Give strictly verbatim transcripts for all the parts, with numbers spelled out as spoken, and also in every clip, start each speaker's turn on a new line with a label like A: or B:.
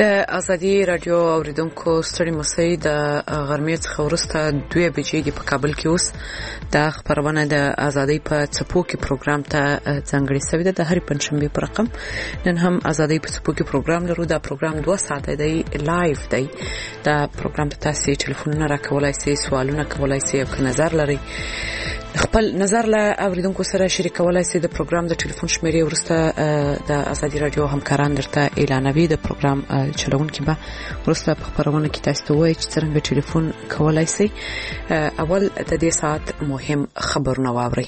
A: د ازادي رادیو اوریدونکو ستړي مسئ د غرمې څخه وروسته دوه بجې د په کابل کې اوس د خبرونه د ازادي په څپو کې پروګرام ته ځانګړي شوی د هرې پنځشنبه پر رقم نن هم ازادي په څپو کې پروګرام لرو. دا پروګرام دوه ساعته دی، لایو دی. دا پروګرام ته تاسو ټلیفونونه راکولای شئ، سوالونه کولای شئ او که نظر لري خپل نظر له اوریدونکو سره شریکولای شئ. د پروګرام د ټلیفون شمیرې ورسته د ازادي رادیو همکاران درته اعلانوي. د پروګرام چلونکي به ورسته په خبرونه کې تاسو ته وایي چې څنګه ټلیفون کولای شئ. اول د دې ساعت مهم خبرونه واورئ.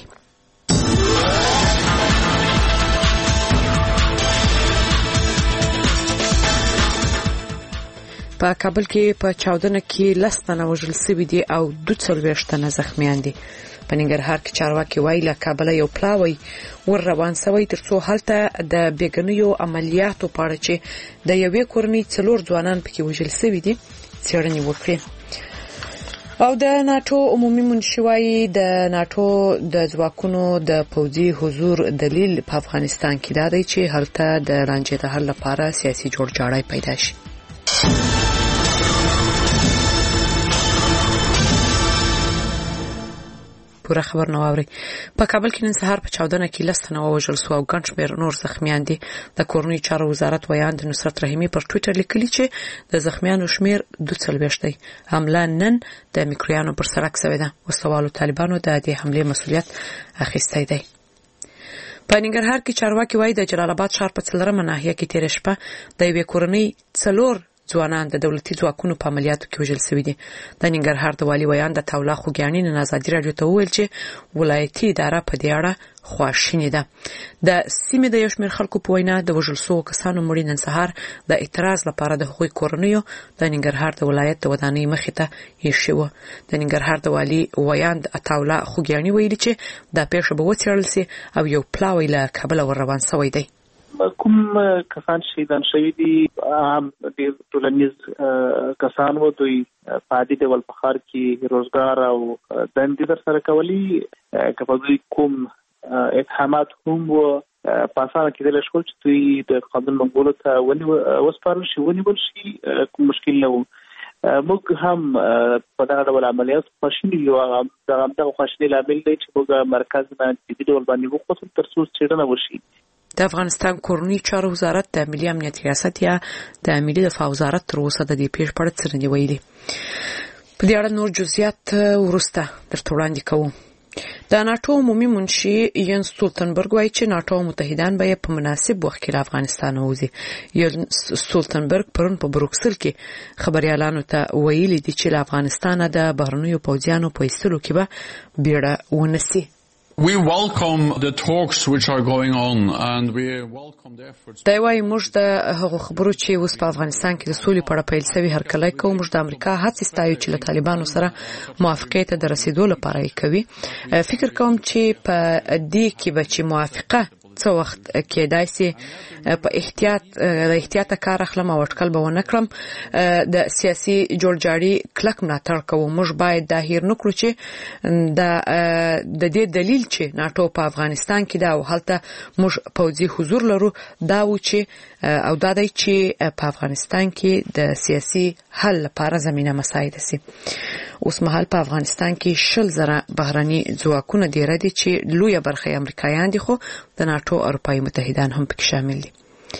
A: په کابل کې په چاودنه کې لس تنه وژل شوي دي او دوه څلوېښت تنه زخمیان دي. په ننګرهار کې چارواکي وایي له کابل یو پلاوی ور روان شوی ترڅو هلته د بیګنیو عملیاتو په اړه چې د یوې کورنۍ څلور ځوانان پکې وژل شوي دي څېړنې وکړي. او د ناتو عمومي منشي وایي د ناتو د ځواکونو د پوځي حضور دلیل په افغانستان کې دا دی چې هلته د رانجې د حل لپاره سیاسي جوړجاړی پیدا شي. پوره خبر نو اوري. په کابل کې نن سهار په چاودنه کې لس تنه وژل شو او ګڼ شمېر نور زخمیان دي. د کورنۍ چارو وزارت ویاند نصرت رحیمي پر ټوئیټر لیکلي چې د زخمیانو شمېر دوه څلوېښت دی. حمله نن د میکرویانو پر سړک شوې ده. وسوالو طالبانو د دې حملې مسؤلیت اخیستی دی. په ننګرهار کې چارواکي وایي د جلال آباد ښار په څلورمه ناحیه کې تېره شپه د یوې کورنۍ څلور ځوانان د دولتي ځواکونو په عملیاتو کې وژل شوي دي. د ننګرهار د والي ویاند عطاالله خوګیاني نن ازادي رادیو ته وویل چې ولایتي اداره په دې اړه خواشینې ده. د سیمې د یو شمېر خلکو په وینا د وژل شوو کسانو مړي نن سهار د اعتراض لپاره د هغوی کورنیو د ننګرهار د ولایت د ودانۍ مخې ته ایښي وو. د ننګرهار د والي ویاند عطاالله خوګیاني ویلي چې دا پیښه به وڅېړل شي او یو پلاوی له کابل ور روان شوی دی.
B: کوم کسان شهیدان شوي دي هم د ټولنیز کسان وو، دوی په عادي ډول په ښار کې روزګار او دندې در سره کولي. که په دوی کوم اتهامات هم وو په اسانه کېدلی شول چې دوی د قانون منګولو ته وسپارل شي ونیول شي، کوم مشکل نه و. موږ هم په دغه ډول عملیات خواشیني یو. دغه دغه خواشیني لامل دی چې موږ مرکز نه جدي ډول باندې وخوځو ترڅو څېړنه وشي.
A: د افغانستان کورنۍ چارو وزارت د ملي امنیت ریاست یا د ملي دفاع وزارت تر اوسه د دې پیښې په اړه څرګندونه ویلي. په دې اړه نور جزئیات ورسته درته وړاندې کوو. د ناتو عمومي منشي ینس ستولتنبرګ وایي چې ناتو متحدان به په مناسب وخت کې له افغانستان ووځي. ینس ستولتنبرګ پرون په بروکسل کې خبريالانو ته ویلي دي چې له افغانستان د بهرنیو پوځیانو په ایستلو کې به بیړه ونسي.
C: We welcome the talks which are going on and we welcome the efforts.
A: دا وايي موږ د هغو خبرو چې اوس په افغانستان کې د سولې په اړه پیل شوی هرکلی کوو. موږ د امریکا هڅې ستایو چې له طالبانو سره موافقې ته د رسیدو لپاره یې کوي. فکر کوم چې په دې کې به چې موافقه څه وخت کېدای شي په احتیاط د احتیاط کار اخلم او اټکل به ونه کړم. د سیاسي جوړجاړي کلک ملاتړ کوو. موږ باید دا هیر نکړو چې د د دې دلیل چې ناتو په افغانستان کې دا او هلته موږ پوځي حضور لرو دا و چې او دا دی چې په افغانستان کې د سیاسي حل لپاره زمينه مساعده شي. اوس مهال په افغانستان کې شل زره بهرني ځواکونه دي ردي چې لویه برخه امریکایان دي خو د ناتو اروپایي متحدان هم پکې شامل دي.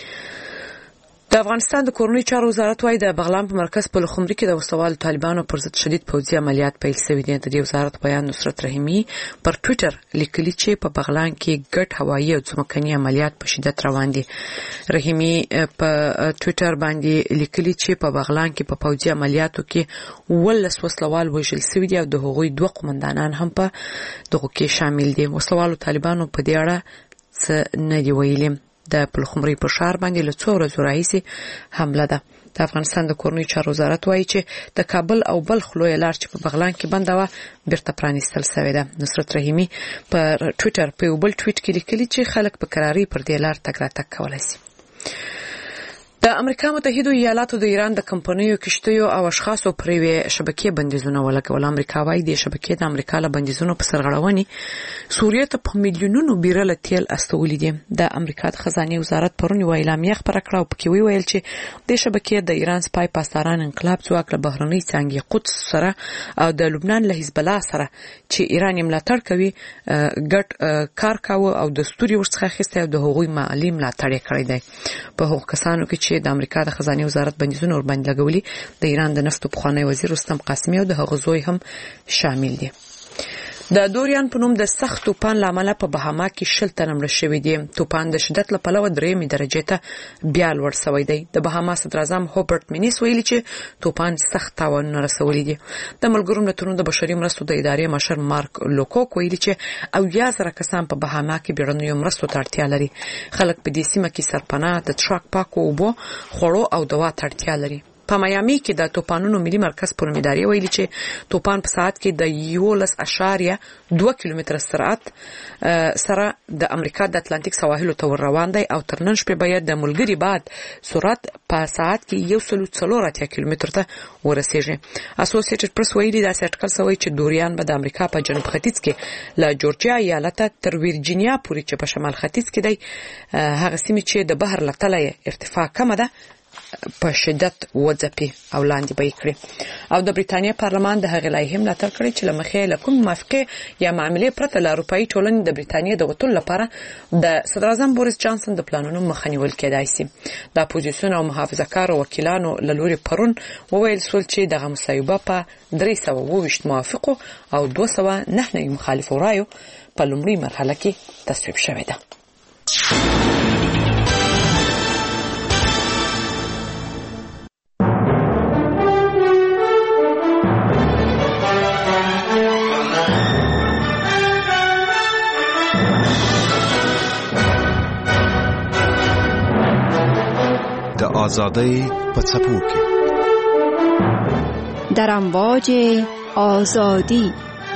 A: د افغانستان د کورنۍ چارو وزارت وايي د بغلان په مرکز په لخمري کې د وسوال طالبانو پر ضد شدید پوځي عملیات پیل شوي دي. د دې وزارت بیان نصرت رحیمي پر ټوئیټر لیکلي چې په بغلان کې ګډ هوایي او ځمکني عملیات په شدت روان دي. رحیمي په ټوئیټر باندې لیکلي چې په بغلان کې په پوځي عملیاتو کې ولس وسلوال وژل شوي دي او د هغوی دوه قومندانان هم په دغه کې شامل دي. وسوالو طالبانو په دې اړه څه نه دی ویلي. د پلخمري په ښار باندې له څو ورځو راهیسې حمله ده. د افغانستان د کورنۍ چارو وزارت وایي چې د کابل او بلخ لویه لار چې په بغلان کې بنده وه بیرته پرانیستل شوې ده. نصرت رحیمي په ټوئیټر په یو بل ټویټ کې لیکلي چې خلک په کراري پر دې لار تګ راتګ کولی شي. د امریکا متحده ایالاتو د ایران د کمپنیو کشتیو او اشخاصو پرې شبکې بندیزونه ولګول. امریکا وايي د شبکې د امریکا له بندیزونو په سرغړونې سوریه ته په میلیونونو بیرل تیل استولې دي. د امریکا د خزانه وزارت پرون یو اعلامیه خبره کړه او پکې ویل چې د شبکې د ایران سپای پاسداران انقلاب ځواک له بهرنۍ څنګه قدس سره او د لبنان له حزب الله سره چې ایران یې ملاتړ کوي ګډ کار کاوه او د ستوري ورڅخه اخیسته او د هغوی مالی ملاتړ یې کړی دی. په هغو کسانو کې چې د امریکا د خزانه وزارت بندیزونه ور باندې لګولي د ایران د نفتو پخوانی وزیر رستم قاسمی او د هغه زوی هم شامل دي. د دوریان په نوم د سخت طوفان لامل په بهاما کې شل تنه مړه شوي دي. طوفان د شدت له پلوه درېمې درجې ته بیا لوړ شوی دی. د بهاما صدر اعظم هوبرت مینیس ویلي چې طوفان سخت تاوانونه رسولي دي. د ملګرو ملتونو د بشري مرستو د ادارې مشر مارک لوکوک ویلي چې او یا زره کسان په بهاما کې بیړنیو مرستو ته اړتیا لري. خلک په دې سیمه کې سرپناه د ټراک پاکو اوبو خوړو او دوا ته اړتیا لري. په میامي کې د طوفانونو ملي مرکز پر مداري ویلي چې طوفان په ساعت کې د یولس اشاریه دوه کیلومتره سرعت سره د امریکا د اتلانتیک سواحل ته ور روان دی او تر نن شپې باید د ملګری باد سرعت په ساعت کې یو سل څلور اتیا کیلومتر ته ورسیږي. اسوسییټډ پریس ویلي دا سټکل سوی چې دوریان به د امریکا په جنوب ختیځ کې له جورجیا ایالت تر ویرجینیا پورې چې په شمال ختیځ کې دی هغه سیمه چې د بحر له تله ارتفاع کم ده په شدت وځپي او لاندې به کړي. او د بریتانیا پارلمان د هغې لایحې ملاتړ کړی چې له مخې له کوم موافقې یا معاملې پرته له اروپایي ټولنې د بریتانیا د وتلو لپاره د صدر اعظم بوریس جانسن د پلانونو مخه نیول کېدای شي. د اپوزیسیون او محافظه‌کارو وکیلانو له لوري پرون وویل شول چې دغه مصایبه په درې سوه اووه ویشت موافقو او دوه سوه نهه نوي مخالفو رایو په لومړۍ مرحله کې تصویب شوې ده.
D: آزادی په څپو کې
E: در امواج آزادی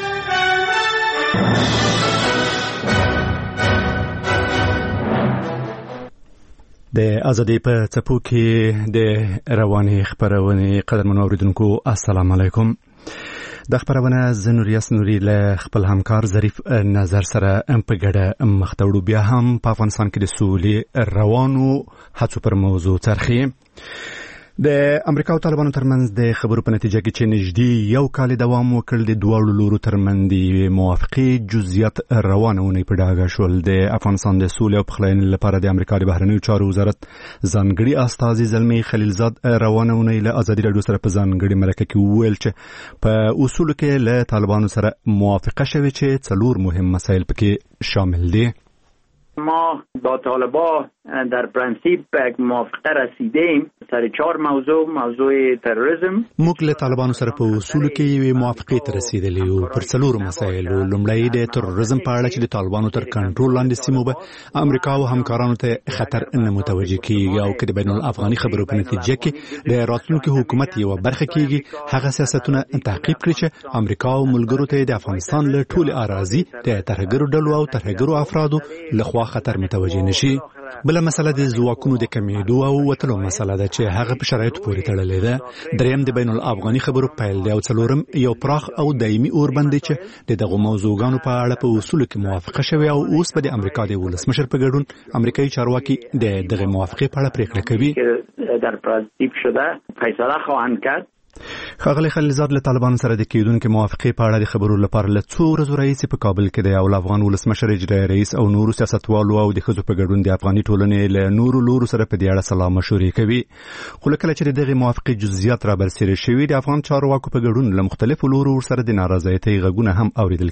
F: د ازادي په څپو کې د رواني خبرونه قدرمن اوریدونکو السلام علیکم. د خبرونه زنوریاس نوري له خپل همکار ظریف نظر سره په ګډه مختوړو بیا هم په افغانستان کې د سولې روانو هڅو پر موضوع ترخی. د امریکا او طالبانو ترمنځ د خبرو په نتیجه کې چې نږدې یو کال دوام وکړ د دواړو لورو ترمنځ د موافقې جزئیات روانونه په ډاګه شول. د افغانستان د سولې او پخلاینې لپاره د امریکا د بهرنیو چارو وزارت ځانګړي استازي زلمی خلیلزاد روانونه له ازادي راډیو سره په ځانګړي مرکه کې وویل چې په اصول کې له طالبانو سره موافقه شوه چې څلور مهم مسایل پکې شامل دي.
G: ما با طالبان در پرنسیپ به موافقه رسیدیم سر چهار موضوع موضوع تروریسم.
F: موږ له طالبانو سره په اصول کې یو موافقه ته رسیدلی او پر څلور مسایل. لومړی د تروریسم په اړه چې د طالبانو تر کنټرول لاندې سیمو به امریکا او همکارانو ته خطر نه متوجه کیږي او کله بین الافغاني خبرو په نتیجه کې د راتلونکي حکومت یو برخه کیږي هغه سیاستونه تعقیب کړي چې امریکا او ملګرو ته د افغانستان له ټول اراضي د ترهګرو ډلو او ترهګرو افرادو لخوا خطر متوجه نشي. بل مسله د زواکونو د کمیدو او وتلو مسله ده چې هغه په شرایطو پورې تړلې ده. دریم د بین الافغاني خبرو پیل دی او څلورم یو پراخ او دایمي اوربند چې د دغه موضوعګانو په اړه په اصول کې موافقه شوه او اوس په د امریکا د ولسمشر په ګډون امریکایي چارواکي د دغه موافقه په اړه پریکړه کوي.
G: در پرانسیپ شده فیصله خواهند کرد.
F: ښاغلی خلیلزاد له طالبانو سره د کېدونکې موافقې په اړه د خبرو لپاره له څو ورځو راهیسې په کابل کې دی او افغان ولسمشر اجرایي رئیس او نورو سیاستوالو او د ښځو په ګډون د افغاني ټولنې له نورو لورو سره په دې اړه سلا مشورې کوي. خو کله چې دغه موافقې جزئیات را برسېره شوي د افغان چارواکو په ګډون له مختلفو لورو سره د نارضایتۍ غږونه هم اوریدل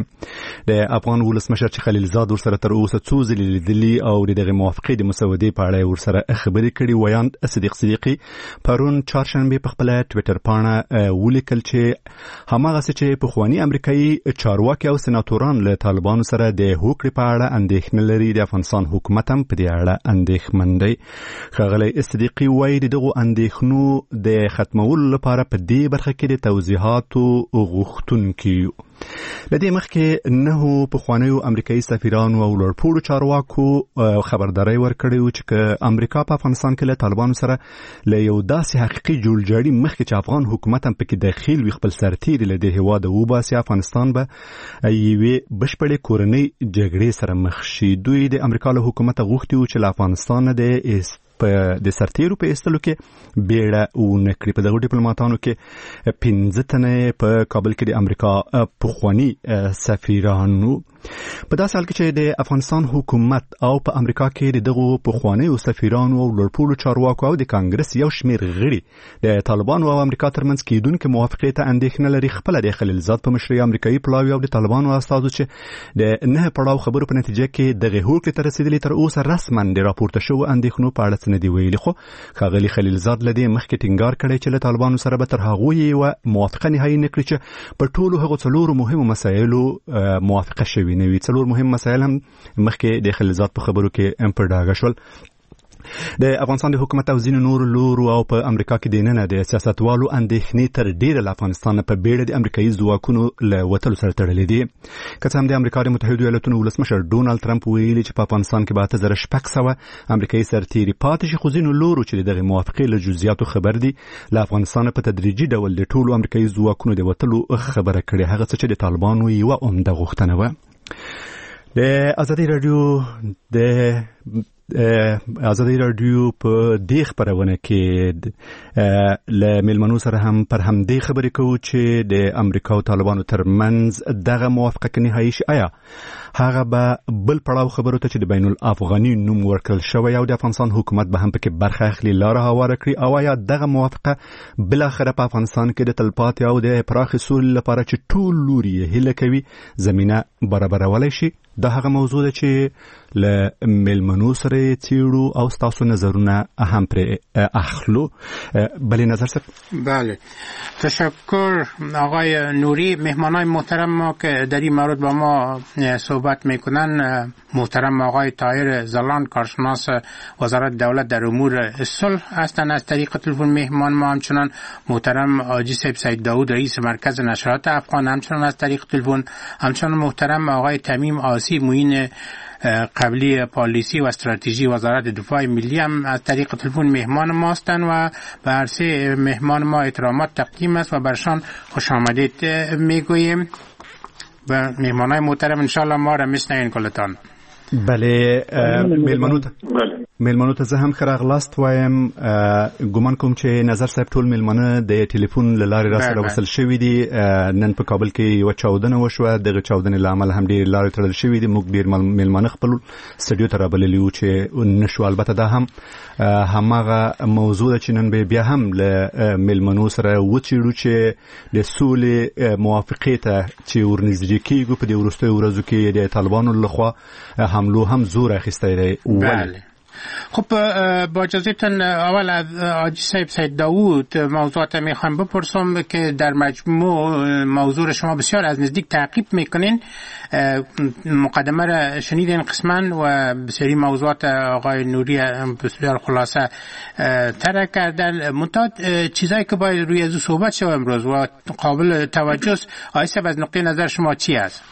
F: کېږي. د افغان ولسمشر چې خلیلزاد ورسره تر اوسه څو ځلې لیدلي او د دغه موافقې د مسودې په اړه ورسره خبرې کړي. ویاند صدیق صدیقي پرون چهارشنبه په خپل ټویټر پاڼه ولیکل چې هماغه چې په خواني امریکایي چارواکي او سناتوران له طالبانو سره د هوکړې په اړه اندېښنه لري د افغانستان حکومت هم په دې اړه اندېښمن دی. ښاغلی صدیقي وایي د دغو اندېښنو د ختمولو لپاره په دې برخه کې د توضیحاتو غوښتونکي لدې مخکې نه په خوانیو امریکایي سفیرانو او لوړپوړو چارواکو خبرداري ورکړې چې ک امریکا په افغانستان کې له طالبانو سره له یو داسې حقيقي جوړجاړي مخکې چې افغان حکومت هم پکې داخل وي خپل سرتیري له دې هوا د وباسي افغانستان به یوې بشپړې کورنۍ جګړې سره مخ شي. دوی د امریکا له حکومت غوښتي و چې له افغانستان د په د سرتیرو په ایستلو کې بیړه ونه کړي. په دغه ډیپلوماټانو کې پنځه تنه په کابل کې د امریکا پخوانی سفیرانو. په داسې حال کې چې د افغانستان حکومت او په امریکا کې دغه پخوانی سفیرانو او لوړپوړو چارواکو او د کانګرس یو شمیر غړي د طالبانو او امریکا ترمنځ کېدونکې موافقې ته اندېښنه لري، خپل د خلیلزاد په مشرۍ امریکایي پلاوی او د طالبانو استازو چې د نه پړاو خبرو په نتیجه کې دغه هوکړې ته رسیدلي تر اوسه رسما د راپورته شوو اندېښنو په اړه نه دی ویلي. خو ښاغلي خلیلزاد له دې مخکې ټینګار کړی چې له طالبانو سره به تر هغو یوه موافقه نهایي نه کړي چې په ټولو هغو څلورو مهمو مسایلو موافقه شوې نه وي. څلور مهم مسایل هم مخکې د خلیلزاد په خبرو کې پر ډاګه شول. د افغانستان د حکومت او ځینو نورو لورو او په امریکا کې د ننه د سیاستوالو اندېښنې تر ډیره له افغانستان په بیړه د امریکایي ځواکونو له وتلو سره تړلې دي. که څه هم د امریکا د متحدو ایالاتونو ولسمشر ډونالد ټرمپ ویلي چې په افغانستان کې به اته زره شپږ سوه امریکایي سرتیري پاتې شي، خو ځینو لورو چې دغه موافقې له جزئیاتو خبر دي له افغانستان په تدریجي ډول د ټولو امریکایي ځواکونو د وتلو خبره کړې، هغه څه چې د طالبانو یوه عمده غوښتنه وه. د ازادي رادیو د ازادي رادیو په دې خبرونه کې له ملمنو سره هم پر همدې خبرې کوو چې د امریکا او طالبانو ترمنځ دغه موافقه کې نهایي شي. آیا هغه به بل پړاو خبرو ته چې د بین الافغاني نوم ورکړل شوی او د افغانستان حکومت به هم پکې برخه اخلي لاره هواره کړي، او آیا دغه موافقه بل اخره په افغانستان کې د تلپاتې او د پراخې سولې لپاره چې ټول لوري یې هیله کوي زمینه برابرولی شي؟ دا هغه موضوع ده چې له ملمنو سره تیرو او ستاسو نظرونه هم پر اخلو. بله نظر سر؟
H: بله، تشکر آقای نوری. مهمانای محترم ما که در این مورد با ما صحبت میکنن محترم آقای طاهر زلان کارشناس وزارت دولت در امور صلح هستند از طریق تلفن. مهمان ما همچنان محترم حاجی صاحب سید داود رئیس مرکز نشرات افغان همچنان از طریق تلفن، همچنان محترم آقای تمیم آسی معین قبلی پالیسی و استراتژی وزارت دفاع ملی هم از طریق تلفن مهمان ما هستند و به هر سه مهمان ما احترامات تقدیم است و برشان خوش آمدید میگوییم. و مهمانای محترم انشالله ما را میشنوین کلتان.
F: بله ملمنو ته ملمنو ته زه هم ښه راغلاست وایم. ګومان کوم چې نظر صاحب ټول ملمنه د ټلیفون له لارې را سره وصل شوي دي. نن په کابل کې یوه چاودنه وشوه، دغه چاودنې له امله هم ډېرې لارې تړل شوي دي. موږ ډېر ملمنه خپل سټډیو ته رابللي وو چې نشو. البته دا هم هماغه موضوع ده چې نن به بیا هم له ملمنو سره وڅېړو چې د سولې موافقې ته چې ورنږدې کېږو په دې وروستیو ورځو کې د طالبانو لخوا حملو هم زور اخیستی دی.
H: بله. خب با اجازهتون اول از حاجی صاحب سید داوود موضوعات میخوام بپرسم که در مجموع موضوع شما بسیار از نزدیک تعقیب میکنین. مقدمه را شنیدین قسما و بسیاری موضوعات آقای نوری بسیار خلاصه ترک کردن. منتها چیزایی که باید روی از صحبت شد امروز و قابل توجه است، آقای صاحب از نقطه نظر شما چی است؟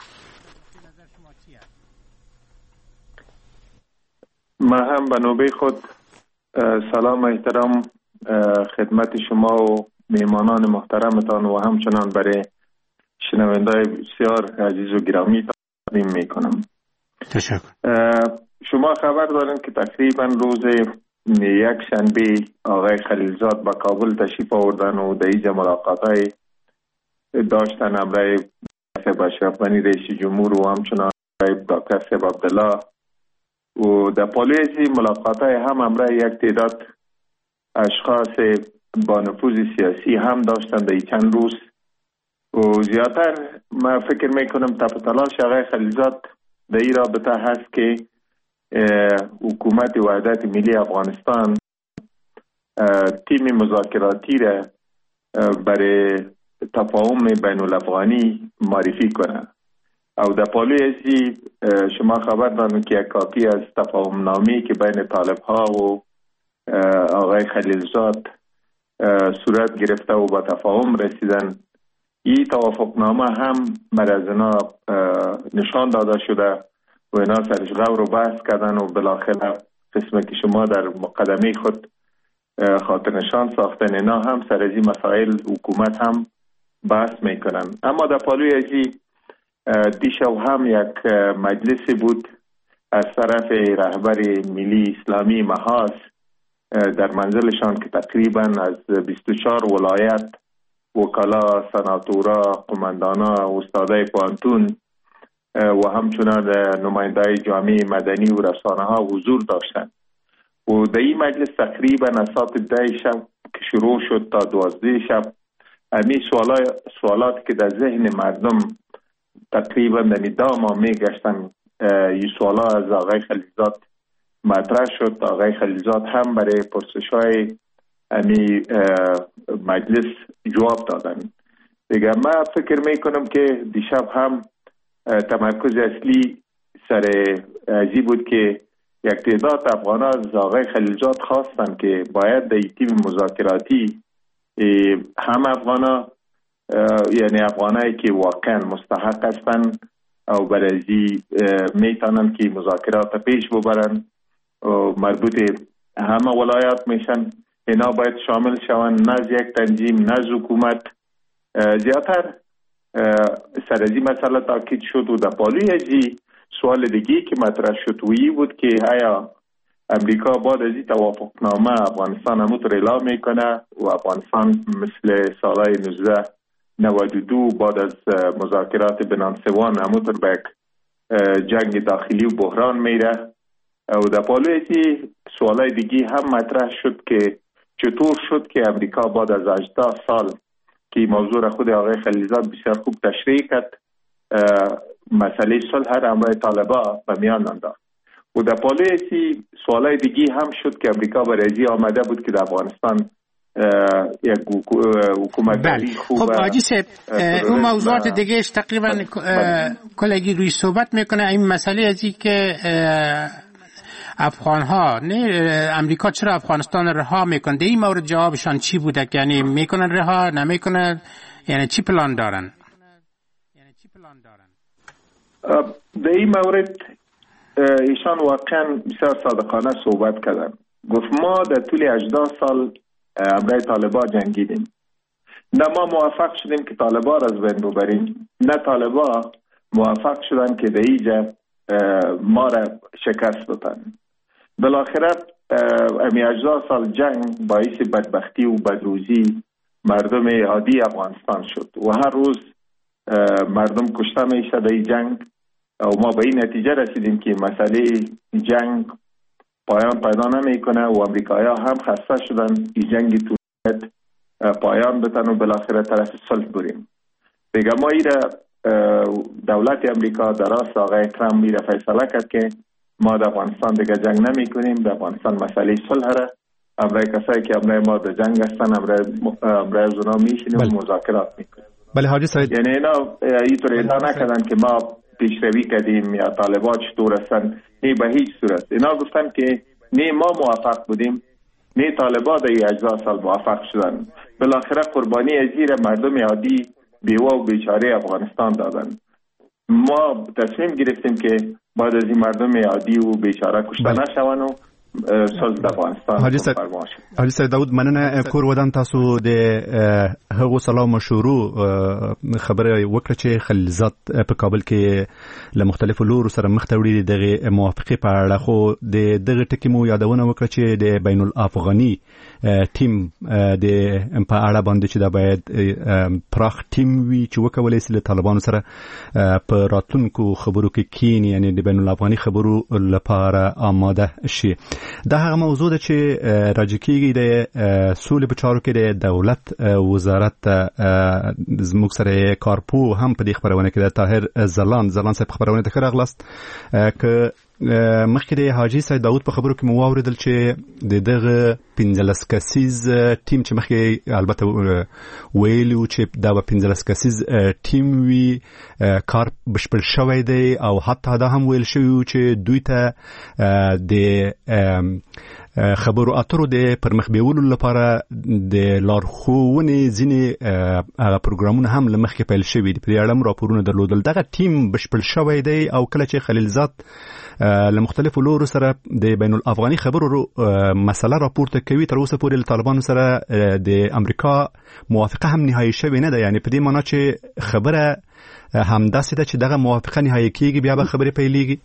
I: ما هم به نوبه خود سلام و احترام خدمت شما و میهمانان محترمتان و همچنان برای شنونده‌های بسیار عزیز و گرامی تقدیم میکنم.
H: تشکر.
I: شما خبر دارین که تقریبا روز یک شنبه آقای خلیلزاد به کابل تشریف آوردن و در اینجا ملاقات‌های داشتن برای صاحب اشرف غنی رئیس جمهور و همچنان دکتر صاحب عبدالله و در پالیسی ملاقات های هم امرای یک تعداد اشخاص با نفوذ سیاسی هم داشتن در چند روز و زیادتر ما فکر میکنم تپ تلاش آقای خلیلزاد در این رابطه هست که حکومت وحدت ملی افغانستان تیم مذاکراتی را برای تفاهم بین الافغانی معرفی کنه. او در پالیسی شما خبر دارید که یک کاپی از تفاهم نامی که بین طالب ها و آقای خلیلزاد صورت گرفته و با تفاهم رسیدن این توافقنامه هم بر از اینا نشان داده شده و اینا سرش غور و بحث کردن و بالاخره قسمه که شما در مقدمه خود خاطر نشان ساختن اینا هم سر از این مسائل حکومت هم بحث میکنن. اما در پالوی ازی دیشب هم یک مجلس بود از طرف رهبر ملی اسلامی محاس در منزلشان که تقریبا از بیست و چهار ولایت وکلا، سناتورا، قماندانا، استادای پوهنتون و همچنان نمایندای جامعه مدنی و رسانه ها حضور داشتند و در این مجلس تقریبا از ساعت ده شب که شروع شد تا دوازده شب همین سوالات سوالات که در ذهن مردم تقریبا در دو ماه می گشتن، این سوالات از آقای خلیلزاد مطرح شد. آقای خلیلزاد هم برای پرسش‌های همین مجلس جواب دادن. دیگه من فکر میکنم که دیشب هم تمرکز اصلی سر ازی بود که یک تعداد افغان‌ها از آقای خلیلزاد خواستن که باید در تیم مذاکراتی هم افغان‌ها، یعنی افغانایی که واقعا مستحق هستن او برای میتونن که مذاکرات پیش ببرن و مربوط همه ولایات میشن، اینا باید شامل شون، نه از یک تنظیم نه از حکومت. زیادتر سر از این مسئله تاکید شد و در پالوی ازی سوال دیگی که مطرح شد وی بود که آیا امریکا بعد از این توافقنامه افغانستان همونطور اعلام میکنه و افغانستان مثل سالهای نوزده نود و دو بعد از مذاکرات بنانسوان همونطور به یک جنگ داخلی و بحران میره. و در پالوی ازی سوالای دیگی هم مطرح شد که چطور شد که امریکا بعد از هجده سال که موضوع خود آقای خلیلزاد بسیار خوب تشریح کرد مسئله صلح را همراه طالبان به میان انداخت. و در پالوی ازی سوالای دیگی هم شد که امریکا برای ازی آمده بود که در افغانستان یک حکومتداری خوب.
H: خب آجی صاحب اون موضوعات دیگهش تقریبا کلگی روی صحبت میکنه. این مسئله ازی که افغان ها نه امریکا چرا افغانستان رها میکنه، این مورد جوابشان چی بوده؟ یعنی میکنن رها نمیکنن، یعنی چی پلان دارن؟
I: در این مورد ایشان واقعا بسیار صادقانه صحبت کردن. گفت ما در طول هجده سال همراه طالبان جنگیدیم، نه ما موفق شدیم که طالبان را از بین ببریم، نه طالبان موفق شدن که در اینجا ما را شکست بدن. بالاخره امی هجده سال جنگ باعث بدبختی و بدروزی مردم عادی افغانستان شد و هر روز مردم کشته میشه در این جنگ و ما به این نتیجه رسیدیم که مسئله جنگ پایان پیدا نمیکنه و امریکایی‌ها هم خسته شدن این جنگ طولانی پایان بتن و بالاخره طرف صلح بریم. دیگه ما ایره دولت امریکا در راست آقای ترامپ میره فیصله کرد که ما در افغانستان دیگه جنگ نمی کنیم، در افغانستان مسئله صلح را امرای کسایی که امرای ما در جنگ هستن امرای از اونا میشینیم و مذاکرات میکنیم.
F: بله حاجی سعید،
I: یعنی اینا اینطور ادعا نکردن که ما پیشروی کردیم یا طالبان چطور هستن، نه به هیچ صورت. اینا گفتن که نه ما موفق بودیم نه طالبان در هجده سال موفق شدن. بالاخره قربانی ازیر مردم عادی بیوه و بیچاره افغانستان دادن. ما تصمیم گرفتیم که بعد از این مردم عادی و بیچاره کشته نشون و صلح د افغانستان فرماشه.
F: حاجی سید داود مننه کور ودان تاسو د هغو سلام مشورو خبره وکړه چې خلیلزاد په کابل کې له مختلفو لورو سره مخ ته وړي دغه موافقه په اړه، خو د دغه ټکی مو یادونه وکړه چې د بین الافغاني ټیم د په اړه باندې چې دا باید پراخ ټیم وي چې وکولای شي له طالبانو سره په راتلونکو خبرو کې کینی، یعنی د بین الافغاني خبرو لپاره آماده شي. دا هغه موضوع ده چې راجع کیږي د سولې په چارو کې د دولت وزارت زموږ سره کارپو هم په دې خبرونه کې د طاهر زلان زلان صاحب خبرونه ته راغلاست که مخکې د حاجی سید داود په خبرو کې مو واوریدل چې د دغه پنځلس کسیز ټیم چې مخکې البته ویلو چې دا به پنځلس کسیز ټیم وي کار بشپړ شوی دی او حتی دا هم ویل شوی چې دوی ته د خبرو اترو د پرمخ بیولو لپاره د لارښوونې ځینې هغه پروګرامونه هم له مخکې پیل شوي دي. په دې اړه راپورونه درلودل. دغه ټیم بشپړ شوی دی او کله چې خلیلزاد له مختلفو لورو سره د بین الافغاني خبرو مسله راپورته کوي، تر اوسه پورې له طالبانو سره د امریکا موافقه هم نهایی شوې نه ده. یعنی په دې معنی چې خبره همداسې ده چې دغه موافقه نهایی کیږي بیا به خبرې پیلېږي.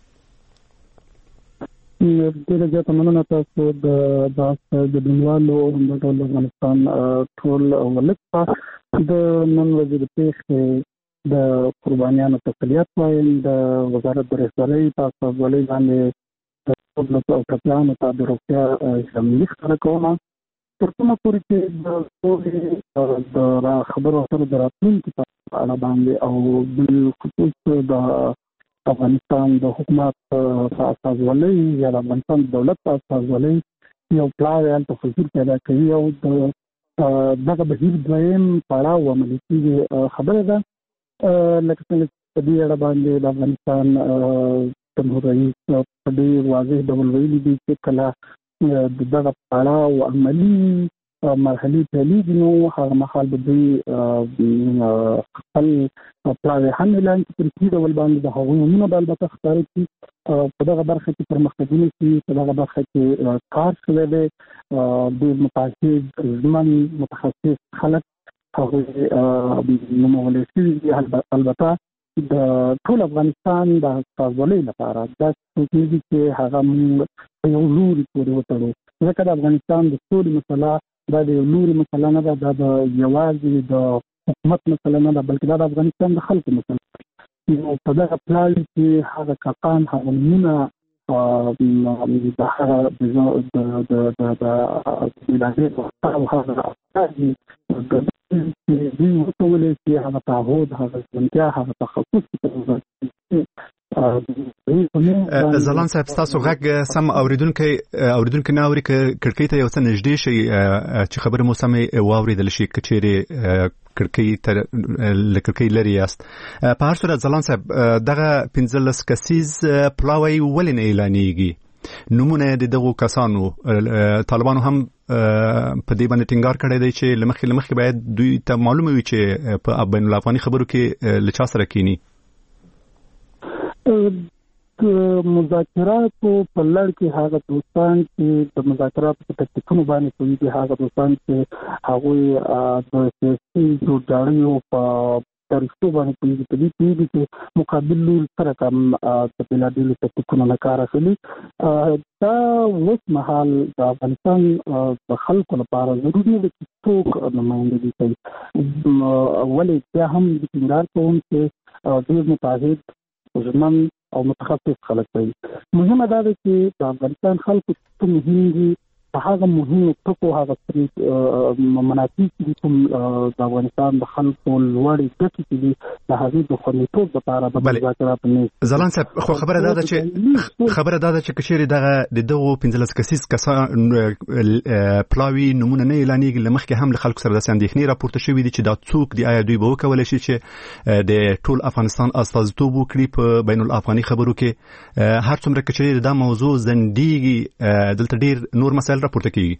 J: ډېره زیاته مننه تاسو د د دنیوالو د ټول افغانستان ټول ولس د نن ورځې د پیښې د قربانیانو تسلیت وایم. د وزارت د رهبرۍ په استازولۍ باندې د ټولو ټپیانو ته د روغتیا شاملي ښکاره کومه. تر کومه پورې چې د ټولې د خبرو اترو د راتلونکي په اړه باندې او بالخصوص د افغانستان د حکومت په استازولۍ یا د افغانستان د دولت په استازولۍ یو پلاوی هلته حضور پیدا کوي او د دغه بهیر دویم پړاو عملي کېږي. خبره ده لکه څنګه په دې اړه باندې د افغانستان جمهور رئیس په ډېر واضح ډول ویلي دي چې کله د دغه پړاو عملي مرحلې پیلېږي نو هغه مهال به دوی خپل پلاوی هم اعلان کړي. په رسمي ډول باندې د هغوی نومونه به البته ښکاره کړي. په دغه برخه کې پرمختګونه کړي، په دغه برخه کې کار شوی دی. ډېر متعهد ژمن متخصص خلک هغوی نومولی شوي دي. البته د ټول افغانستان د استازولۍ لپاره داسې څوک نه دي چې هغه موږ په یو لوري پورې وتړو، ځکه د افغانستان د سولې مسله دا د یو لوري مسله نه ده، دا د یوازې د حکومت مسله نه ده، بلکې دا د افغانستان د خلکو مسله ده. نو په دغه پلاوي کې هغه کسان هغه نومونه د هغه د ادارې او هغه افکار دي چې دوی وکولی شي هغه تعهد هغه ژمنتیا هغه تخصص.
F: زلان صاحب ستاسو غږ سم اوریدونکي اوریدونکي نه اوري کړکۍ ته یو څه نږدې شي چې خبره مو سمې واوریدل شي که چیرې کړکۍ تر لکړکۍ لري یاست. په هر صورت زلان صاحب دغه پنځلس کسیز پلاوی ولې نه اعلانېږي؟ نومونه د دغو کسانو طالبانو هم په دې باندې ټینګار کړی دی چې لمخې لمخې باید دوی ته معلومه وي چې په بین الافغاني خبرو کې له چا سره کینی.
J: د مذاکراتو په لړ کې هغه دوستان چې د مذاکراتو په تکتیکونو باندې کوي دي، هغه دوستان چې هغوی د سیاسي جوړجاړیو په طریقو باندې کوي دي، په دې کې چې مقابل لوري سره کوم د بېلابېلو تکتیکونو نه کار اخلي. دا اوس مهال د افغانستان د خلکو لپاره ضروري ده چې څوک نمایندګي کوي. ولې بیا هم د ټینګار کوم چې ډېر متعهد ژمن او متخصص خلک وي. مهمه دا ده چې د افغانستان خلکو څه مهم دي، په هغه مهمو ټکو هغه مناسب دي کوم د افغانستان د خلکو لوړې ګټې چې دي د هغې د خوندیتوب لپاره د مذاکراتو نه.
F: زلان صاحب خو خبره دا ده چې خبره دا ده چې که چیرې دغه د دغو پنځلس کسیز کسان پلاوي نومونه نه اعلانېږي، له مخکې هم له خلکو سره داسې اندېښنې راپورته شوي دي چې دا څوک دي، آیا دوی به وکولی شي چې د ټول افغانستان استازیتوب وکړي په بین الافغاني خبرو کې؟ هر څومره که چیرې دا موضوع ځنډېږي دلته ډېر نور مسایل راپورته کیږي.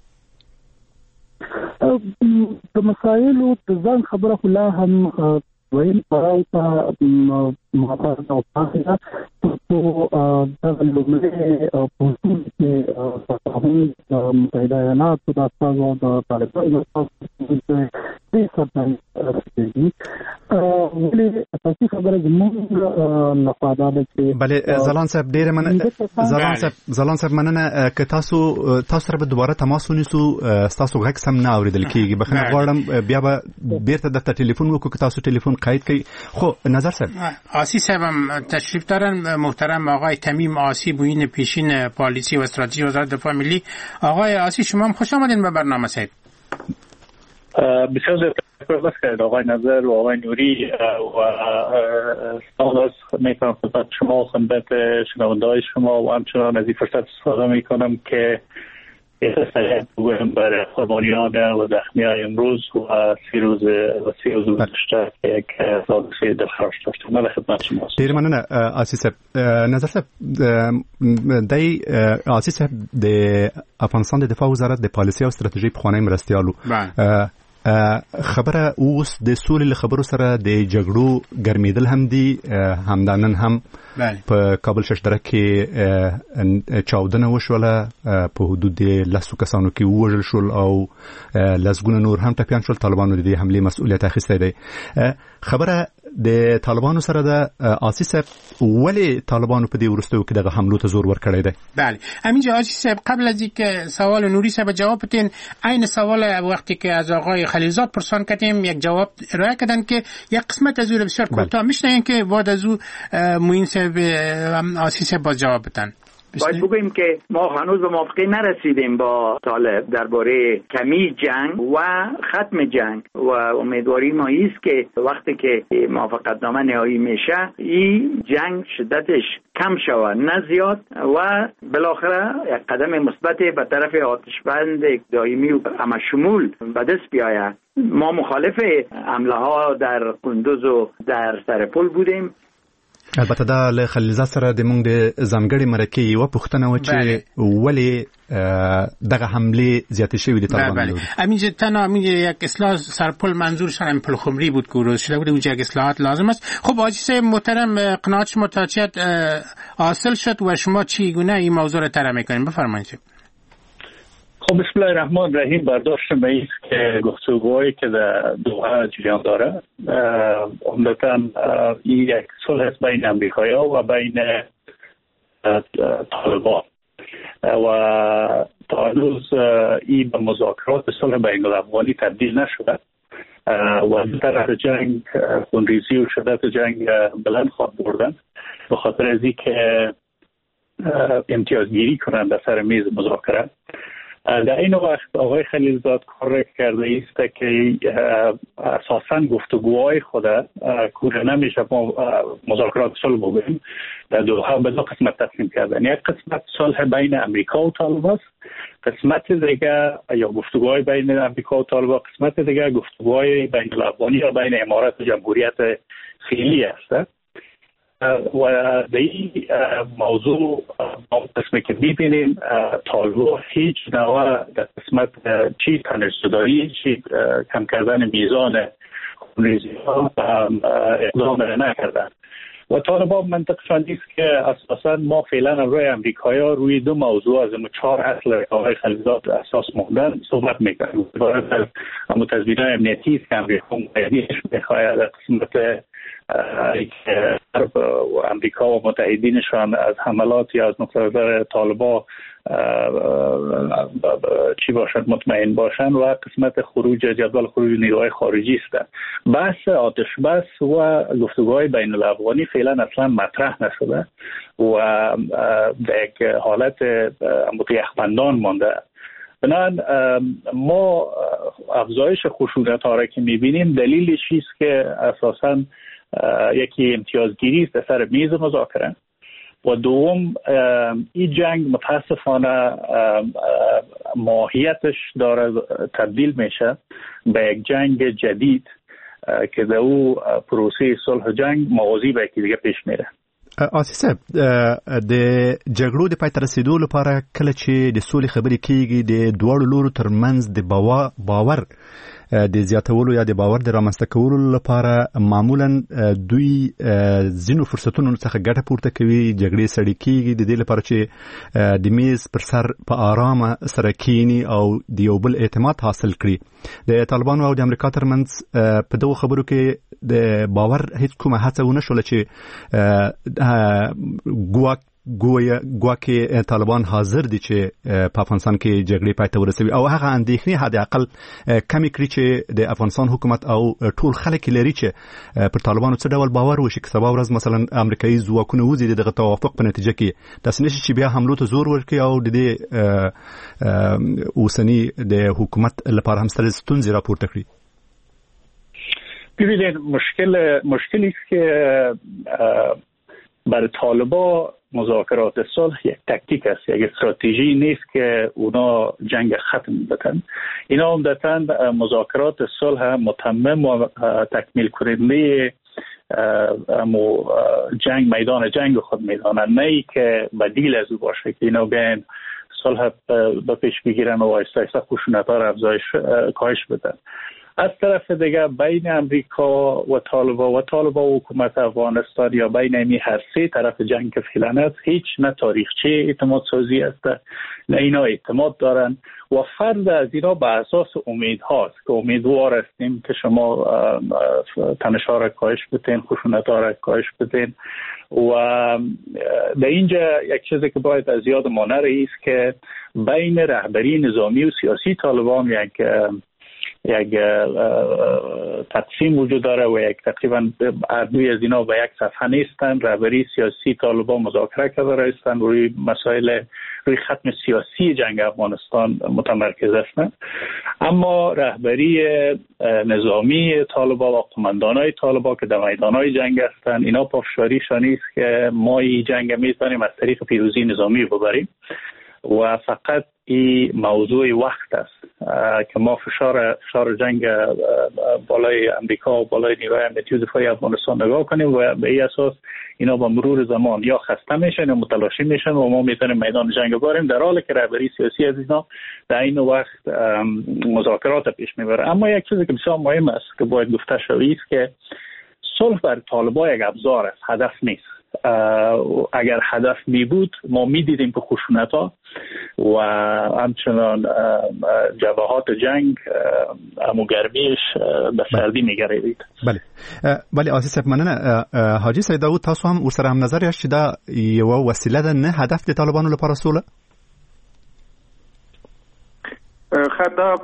J: د مسایلو د ځان خبره خو لا هم ویل پړاو ته محافظه او پاخه تو دغه لومړی په اصول کې تفاهم د متحده ایالاتو د استازو د طالبانو د دې سره راځي. ولې اساسي خبره زموږ لخوا دا ده چې
F: بله زلان صاحب ډېره مننه زلان صاحب زلان صاحب مننه که تاسو تاسو سره به دوباره تماس ونیسو. تاسو غږ سم نه اوریدل کیږي، بخښنه غواړم، بیا به بیرته درته ټلیفون وکړو که تاسو ټلیفون قید کړئ. خو نظر صاحب
H: آسی صاحب هم تشریف دارن. محترم آقای تمیم آسی بوین پیشین پالیسی و استراتژی وزارت دفاع ملی. آقای آسی شما هم خوش آمدین به برنامه صاحب.
K: بسیار زیاد بخیر آقای نظر و آقای نوری و سال میکنم خدمت شما و خدمت شنونده‌های شما و همچنان از این فرصت استفاده میکنم که احساسیت بگویم برای قربانیان و زخمیان امروز و سی روز و سی روز گذشته یک حادثه دلخراش داشته. من خدمت شماست.
F: ډیر مننه آسی صاحب. نظر صاحب دای آسی صاحب د افغانستان د دفاع وزارت د پالیسي او ستراتیژي په خوانی مرستيالو خبره اوس د سولې له خبرو سره د جګړو ګرمیدل هم دي همدانن هم په کابل ششدره کې چاودنه وشوله په حدود لسو کسانو کې وژل شول او لسګونه نور هم ټپیان شول. طالبانو د دې حمله مسؤلیت اخیستی دی. خبره د طالبانو سره د آسی صاحب ولی طالبانو په دې ورستیو کې دغه حملو ته زور ورکړی دی؟
H: بله همینجا آسی صاحب قبل از اینکه سوال نوری صاحب جواب بدین عین سوال وقتی که از آقای خلیلزاد پرسان کردیم یک جواب ارائه کردن که یک قسمت از او بسیار کوتاه میشنین که بعد از او موین صاحب آسی صاحب باز جواب بدن.
G: باید بگوییم که ما هنوز به موافقه نرسیدیم با طالب درباره کمی جنگ و ختم جنگ و امیدواری ما است که وقتی که موافقتنامه نهایی میشه این جنگ شدتش کم شود نه زیاد و بالاخره یک قدم مثبت به طرف آتشبند دائمی و همشمول به دست بیاید. ما مخالف حمله ها در قندوز و در سرپل بودیم.
F: البته دا له خلیلزاد سره د موږ د ځانګړي مرکې یو پوښتنه و چې ولی دغه حمله زیاتې شوې د طالبانو.
H: همینجا تنها همینجا یک اصلاح سرپل منظورشان هم پلخمری بود که روز شده بود اونجا یک اصلاحات لازم است. خب آجی صاحب محترم قناعت شما تا چیت حاصل شد و شما چیگونه این موضوع را طرح میکنیم؟ بفرمایید.
K: خب بسم الله الرحمن الرحیم. برداشت من است که گفتگوهایی که در دوحه جریان داره عمدتاً این یک صلح است بین امریکایی‌ها و بین طالبان و تا هنوز این به مذاکرات صلح بین الافغانی تبدیل نشده و در طرف جنگ خونریزی و شدت جنگ بلند خواد بردن به خاطر از این که امتیازگیری کنند در سر میز مذاکره. در این وقت آقای خلیلزاد کار کرده است که اساساً گفتگوهای خود کوره نمیشه ما مذاکرات صلح بگوییم در دوحه به دو قسمت تقسیم کردن. یک قسمت صلح بین امریکا و طالب است، قسمت دیگه یا گفتگوهای بین امریکا و طالب، قسمت دیگه گفتگوهای بین الافغانی یا بین امارات و جمهوریت فعلی است. و در این موضوع ما قسمی که میبینیم طالبان هیچ نوع در قسمت چی تنش‌زدایی چی کم کردن میزان خونریزی ها اقدام نکردن و طالبان منطقشان است که اساسا ما فعلا روی امریکایی ها روی دو موضوع از چهار اصل آقای خلیلزاد اساس موندن صحبت میکنیم. عبارت از تضمین‌های امنیتی است که امریکا متحدینش میخواهد در قسمت که غرب و امریکا و متحدینشان از حملات یا از نقطه نظر طالبان چی باشد مطمئن باشند و قسمت خروج جدول خروج نیروهای خارجی است. بحث آتش بس و گفتگوهای بین الافغانی فعلا اصلا مطرح نشده و در یک حالت متیخبندان مانده. بنابراین ما افزایش خشونت ها را که میبینیم دلیلش است که اساساً یکی امتیازگیری است سر میز مذاکره و دوم این جنگ متاسفانه ماهیتش داره تبدیل میشه به یک جنگ جدید که در او پروسه صلح جنگ موازی به یکی دیگه پیش میره.
F: آسی صاحب د جګړو د پای ته رسیدو لپاره کله چې د سولې خبرې کیږي د دواړو لورو ترمنځ د باور د زیاتولو یا د باور د رامنځته کولو لپاره معمولا دوی ځینو فرصتونو څخه ګټه پورته کوي، جګړې سړې کیږي د دې لپاره چې د میز پر سر په آرامه سره کینی او د یو بل اعتماد حاصل کړي. د طالبانو او د امریکا ترمنځ په دغه خبرو کې د باور هیڅ کومه هڅه ونه شوله چې ګواک ګویا ګواکې طالبان حاضر دي چې په افغانستان کې جګړې پای ته ورسوي او هغه اندېښنې حد اقل کمی کړي چې د افغانستان حکومت او ټول خلک لري چې پر طالبانو څه ډول باور وشي که سبا ورځ مثلا امریکایي ځواکونه وځي دغه توافق په نتیجه کې داسې نشي چې بیا حملو ته زور ورکړي او د دې اوسني د حکومت لپاره هم ستر ستونزې راپورته کړي.
K: ببینید مشکل مشکلی است که برای طالبان مذاکرات صلح یک تکتیک است، یک استراتژی نیست که اونا جنگ ختم بکنن. اینا عمدتاً مذاکرات صلح متمم و تکمیل کننده امو جنگ میدان جنگ خود میدانن، نه ای که بدیل از او باشه که اینا بیان صلح به پیش بگیرن و آیسته آیسته خشونت‌ها را افزایش کاهش بدن. از طرف دیگه بین امریکا و طالبا و طالبا و حکومت افغانستان یا بین این هر سه طرف جنگ که فعلا است هیچ نه تاریخچه اعتماد سازی است نه اینا اعتماد دارن و فرد از اینا به اساس امید هاست که امیدوار هستیم که شما تنش‌ها را کاهش بدین، خشونت‌ها را کاهش بدین. و در اینجا یک چیزی که باید از یاد ما نره است که بین رهبری نظامی و سیاسی طالبان یک یک تقسیم وجود داره و یک تقریبا هر دوی از اینا به یک صفحه نیستن. رهبری سیاسی طالبان مذاکره کرده هستند، روی مسائل روی ختم سیاسی جنگ افغانستان متمرکز هستند، اما رهبری نظامی طالبان و قماندانای طالبان که در میدانهای جنگ هستند اینا پافشاریشان است که ما این جنگ میتونیم از طریق پیروزی نظامی ببریم و فقط این موضوع وقت است که ما فشار فشار جنگ بالای امریکا و بالای نیروی امنیتی و دفاعی افغانستان نگاه کنیم و به این اساس اینا با مرور زمان یا خسته میشن یا متلاشی میشن و ما میتونیم میدان جنگ ببریم، در حالی که رهبری سیاسی از اینا در این وقت مذاکرات پیش میبره. اما یک چیزی که بسیار مهم است که باید گفته شود است که صلح بر طالبان یک ابزار است، هدف نیست. اگر هدف می بود ما می دیدیم که خشونت‌ها و همچنان جبهات جنگ امو گرمیش به سردی می گردید.
F: بله بله عزیز صاحب مننه. حاجی سید داود تاسو هم ورسره هم نظر یاست چې دا یو وسیله ده نه هدف د طالبانو لپاره سوله؟
I: خدا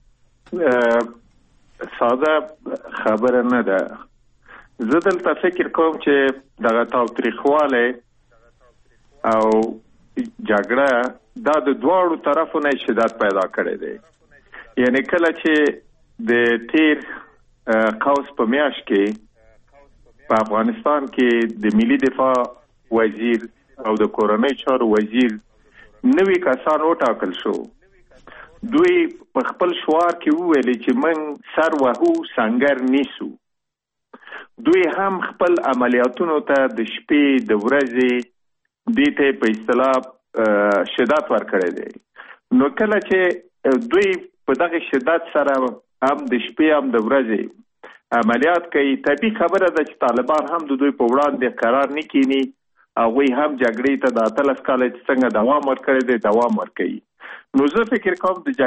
I: ساده خبره نه ده. زه دلته فکر کوم چې دغه تاوتریخوالی او جګړه دا د دواړو طرفو نه شدت پیدا کړی دی. یعنی کله چې د تیر قوس په میاشت کې په افغانستان کې د ملي دفاع وزیر او د کورنۍ چارو وزیر نوي کسان وټاکل شو، دوی په خپل شعار کې وویل چې موږ سر وهو سنگر نیسو. دوی هم خپل عملیاتونو ته د شپې د ورځې دې ته په اصطلاح شدت ورکړی دی. نو کله چې دوی په دغه شدت سره هم د شپې هم د ورځې عملیات کوي، طبیعي خبره ده چې طالبان هم د دوی په وړاندې قرار نه کینی، هغوی هم جګړې ته د اتلس کاله چې څنګه دوام ورکړی دی دوام ورکوي. نو زه فکر کوم د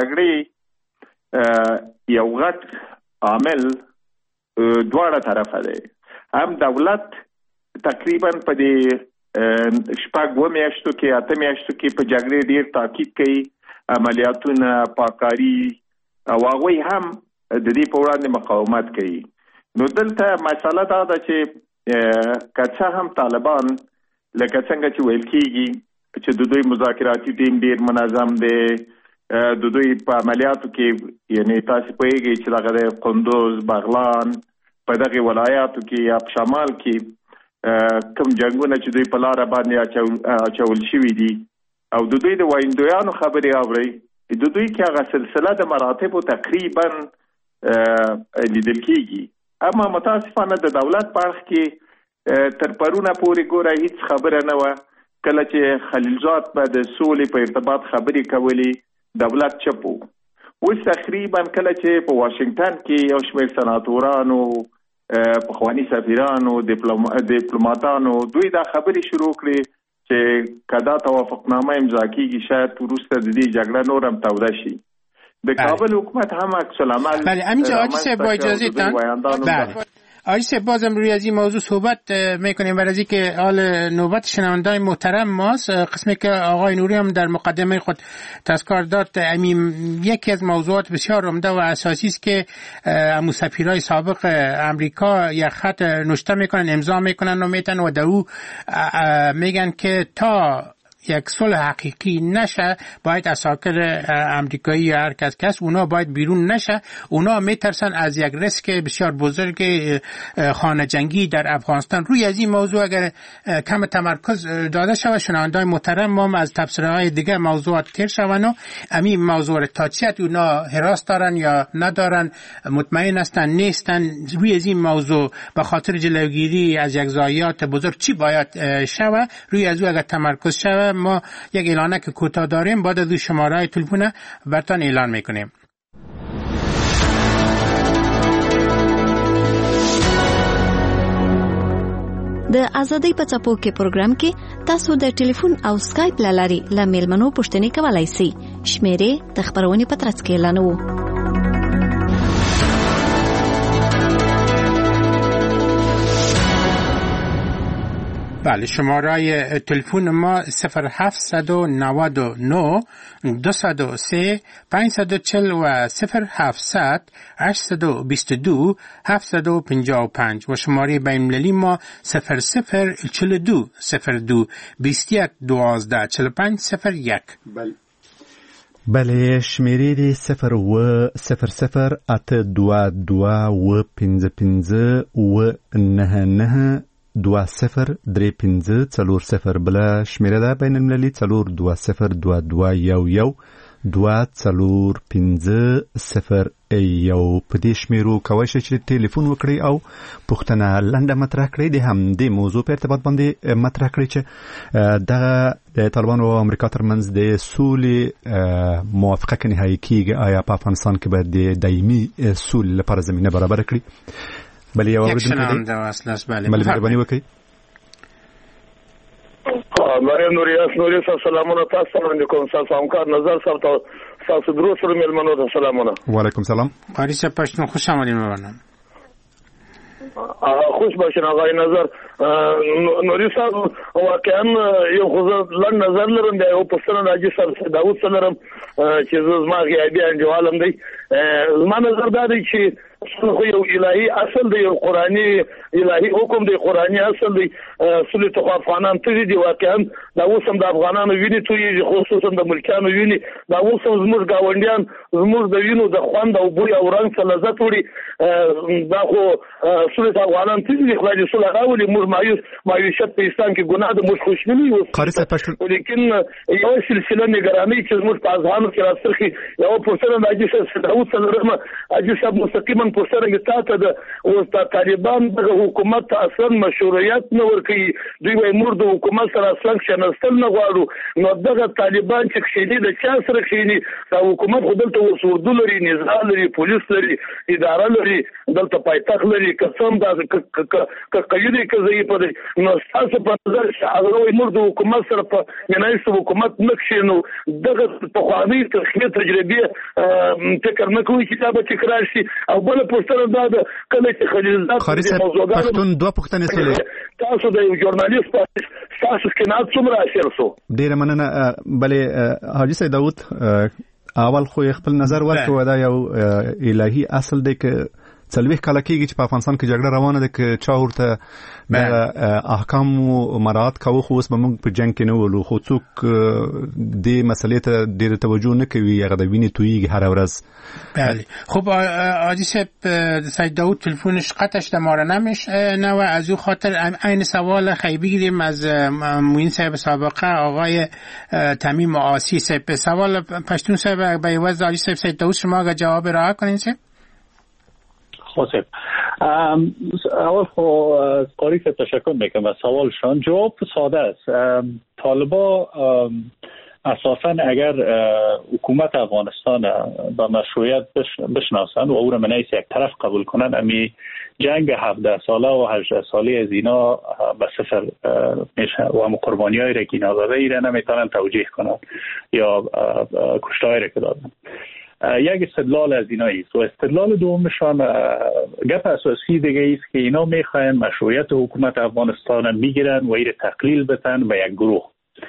I: جګړې یو غټ عامل دواړه طرفه دی. هم دولت تقریبا په دې شپږ و میاشتو کې اته میاشتو کې په جګړې ډیر تاکید کوي، عملیاتونه پاکاري او هغوی هم د دې په وړاندې مقاومت کوي. نو دلته مسله دا ده چې که څه هم طالبان لکه څنګه چې ویل کېږي چې د دوی مذاکراتي ټیم ډیر منظم دی، د دوی په عملیاتو کې یعنی تاسو پوهیږئ چې دغه د قندوز بغلان په دغه ولایاتو کې یا په شمال کې کوم جنگونه چې دوی په لاره باندې اچول شوي دي او د دوی د وایندویانو خبرې اورئ، د دوی کې هغه سلسله د مراتبو تقریبا لیدل کېږي. اما متاسفانه د دولت په اړخ کې تر پرونه پورې ګوره هیڅ خبره نه وه. کله چې خلیلزاد به د سولې په ارتباط خبرې کولې دولت چپ و. اوس تقریبا کله چې په واشنگټن کې یو شمېر سناتورانو، پخواني سفیرانو، ډیپلوماتانو دوی دا خبرې شروع کړې چې که دا توافقنامه امضا کېږي شاید وروسته د دې جګړه نور هم توده شي. د کابل حکومت هم عکس العمل
H: بله همینجا حاجی صاحب با اجازهتان بله آقای صاحب بازم روی از این موضوع صحبت میکنیم برای از اینکه حال نوبت شنونده‌های محترم ماست. قسمی که آقای نوری هم در مقدمه خود تذکر داد امیم یکی از موضوعات بسیار عمده و اساسی است که امو سفیرای سابق امریکا یک خط نوشته میکنن، امضا میکنن و میتن و در او میگن که تا یک صلح حقیقی نشه، باید اساکر امریکایی یا هر کس کس اونا باید بیرون نشه. اونا میترسن از یک ریسک بسیار بزرگ خانه جنگی در افغانستان. روی از این موضوع اگر کم تمرکز داده شود، شنوندگان محترم ما از تبصره‌های دیگه موضوعات تیر شون و همین موضوع تاچیت اونا حراس دارن یا ندارن، مطمئن هستن نیستن، روی از این موضوع به خاطر جلوگیری از یک ضایعات بزرگ چی باید شود، روی از او اگر تمرکز شود. ما یک اعلانه که کوتاه داریم، بعد از شماره تلفن براتون اعلان میکنیم.
L: د ازادۍ په څپو کې پروګرام کې تاسو د ټلیفون او سکایپ لاري ل میلمنو پوښتنې کولای شئ. شمیرې د خبرونې په ترڅ کې اعلانوو.
H: بله، شماره تلفن ما صفر هفت نه نه دو صفر سه پنج چهار صفر و صفر هفت هشت دو دو هفت پنج پنج و شماره بین‌المللی ما صفر صفر چهار دو صفر دو بیست و یک دوازده چهل و پنج صفر یک.
F: بله بله، شمیره دی صفر و صفر صفر ات دو دو و پنز پنز و نه نه دو صفر درې پنځه څلور صفر. بله شمیره ده بین المللي څلور دو صفر دو دو یو یو دو څلور پنځه صفر یو. په دې شمیرو کولی شئ چې ټلیفون وکړئ او پوښتنه لنډه مطرح کړئ، د همدې موضوع په ارتباط باندې مطرح کړئ چې دغه د طالبانو او امریکا ترمنځ د سولې موافقه که نهایي کیږي، آیا په افغانستان کې باید د دایمي سولې لپاره زمینه برابره کړي؟ بله یو اوریدونکی دی. بله مهرباني وکړئ.
M: مریم نوري نوري سلامونه تاسو باندې کوم تاسو همکار نظر صاحب تاسو درو سره ملمنو ته سلامونه.
F: وعلیکم سلام.
H: قاری صاحب پښتون خوش آمدید مهربان.
M: خوش باشین آقای نظر. نوري صاحب واقعا یو خو لن نظر لرم دی او پښتون راځي سر داوود سره چې زما غیابي انجوالم دی. زما نظر دا دی چې خو یو الهي اصل دی، یو قرآني الهي حکم دی، قرآني اصل دی. سولې ته افغانان ته دي واقعا دا اوس هم د افغانانو ویني تویږي، خصوصا د ملکانو ویني. دا اوس هم زموږ ګاونډیان زموږ د وینو د خوند او بوی او رنګ څخه لذت وړي. دا خو سولې ته افغانان ته دي، خدای دې سوله راولي. موږ مایوس مایوسیت په اسلام کې ګناه ده، موږ خوشبیني یو.
F: قاری صاحب پښتون
M: لیکن یو سلسله نگرانی چې زموږ په اذهانو کې راڅرخي، یو پوښتنه د حاجي صاحب داوود صاحب حاجي صاحب مستقیما پوښتنه تاسو د او طالبان د حکومت اصلا مشروعیت نه ورکوي. دوی وايي موږ د حکومت سره اصلا شنستل نه غواړو. نو دغه طالبان چې کښینی د چا سره کښینی، دا حکومت خو دلته وسوردو لري، نظام لري، پولیس لري، اداره لري، دلته پایتخت لري. قسم دا ک قیدی کوي په دې. نو تاسو په نظر هغه وايي موږ د حکومت سره په منایس حکومت نه کښینو. دغه په خواني تخلیه تجربه فکر نه کوي چې دا به تکرار شي. او بل پوښتنه دا د کله چې خلیلزاد
F: د موضوعګانو پښتون دوه پوښتنې سولې
M: تاسو د یو ژورنالیست تاسو کې نه څومره اثر سو.
F: ډیره مننه. بلې حاجي سید داوود اول خو خپل نظر ورکړو، دا یو الهي اصل دی که څلوېښت کاله کېږي چې په افغانستان کې جګړه روانه ده، که چا ورته د احکامو مراعات کوو، خو اوس به موږ په جنګ کې نه ولو. خو څوک دې مسئلې ته ډېره توجه نه کوي، هغه د وینې تویېږي هره ورځ.
H: بله خب حاجی صاحب سید داوود تلفنش قطعش دماره نمیشنه و از او خاطر این سوال خیلی بگیریم از معین صاحب سابقه آقای تمیم آسی صاحب. سوال پشتون صاحب به عوض حاجی صاحب سید داوود شما اگر جواب راه کنین صاحب.
K: خب اول خو قاری که تشکر میکنم از سوالشان. جواب ساده است. طالبا اساساً اگر حکومت افغانستان با مشروعیت بشناسن و او را منیس یک طرف قبول کنن، امی جنگ هفده ساله و هجده ساله از اینا به صفر میشه و هم قربانی های را که اینا داده ایره نمیتونن توجیه کنن یا کشته های را که دادن. یک استدلال از اینا ایست و استدلال دومشان گپ اساسی دیگه ایست که اینا میخواین مشروعیت حکومت افغانستان میگیرن و ایره تقلیل بتن به یک گروه.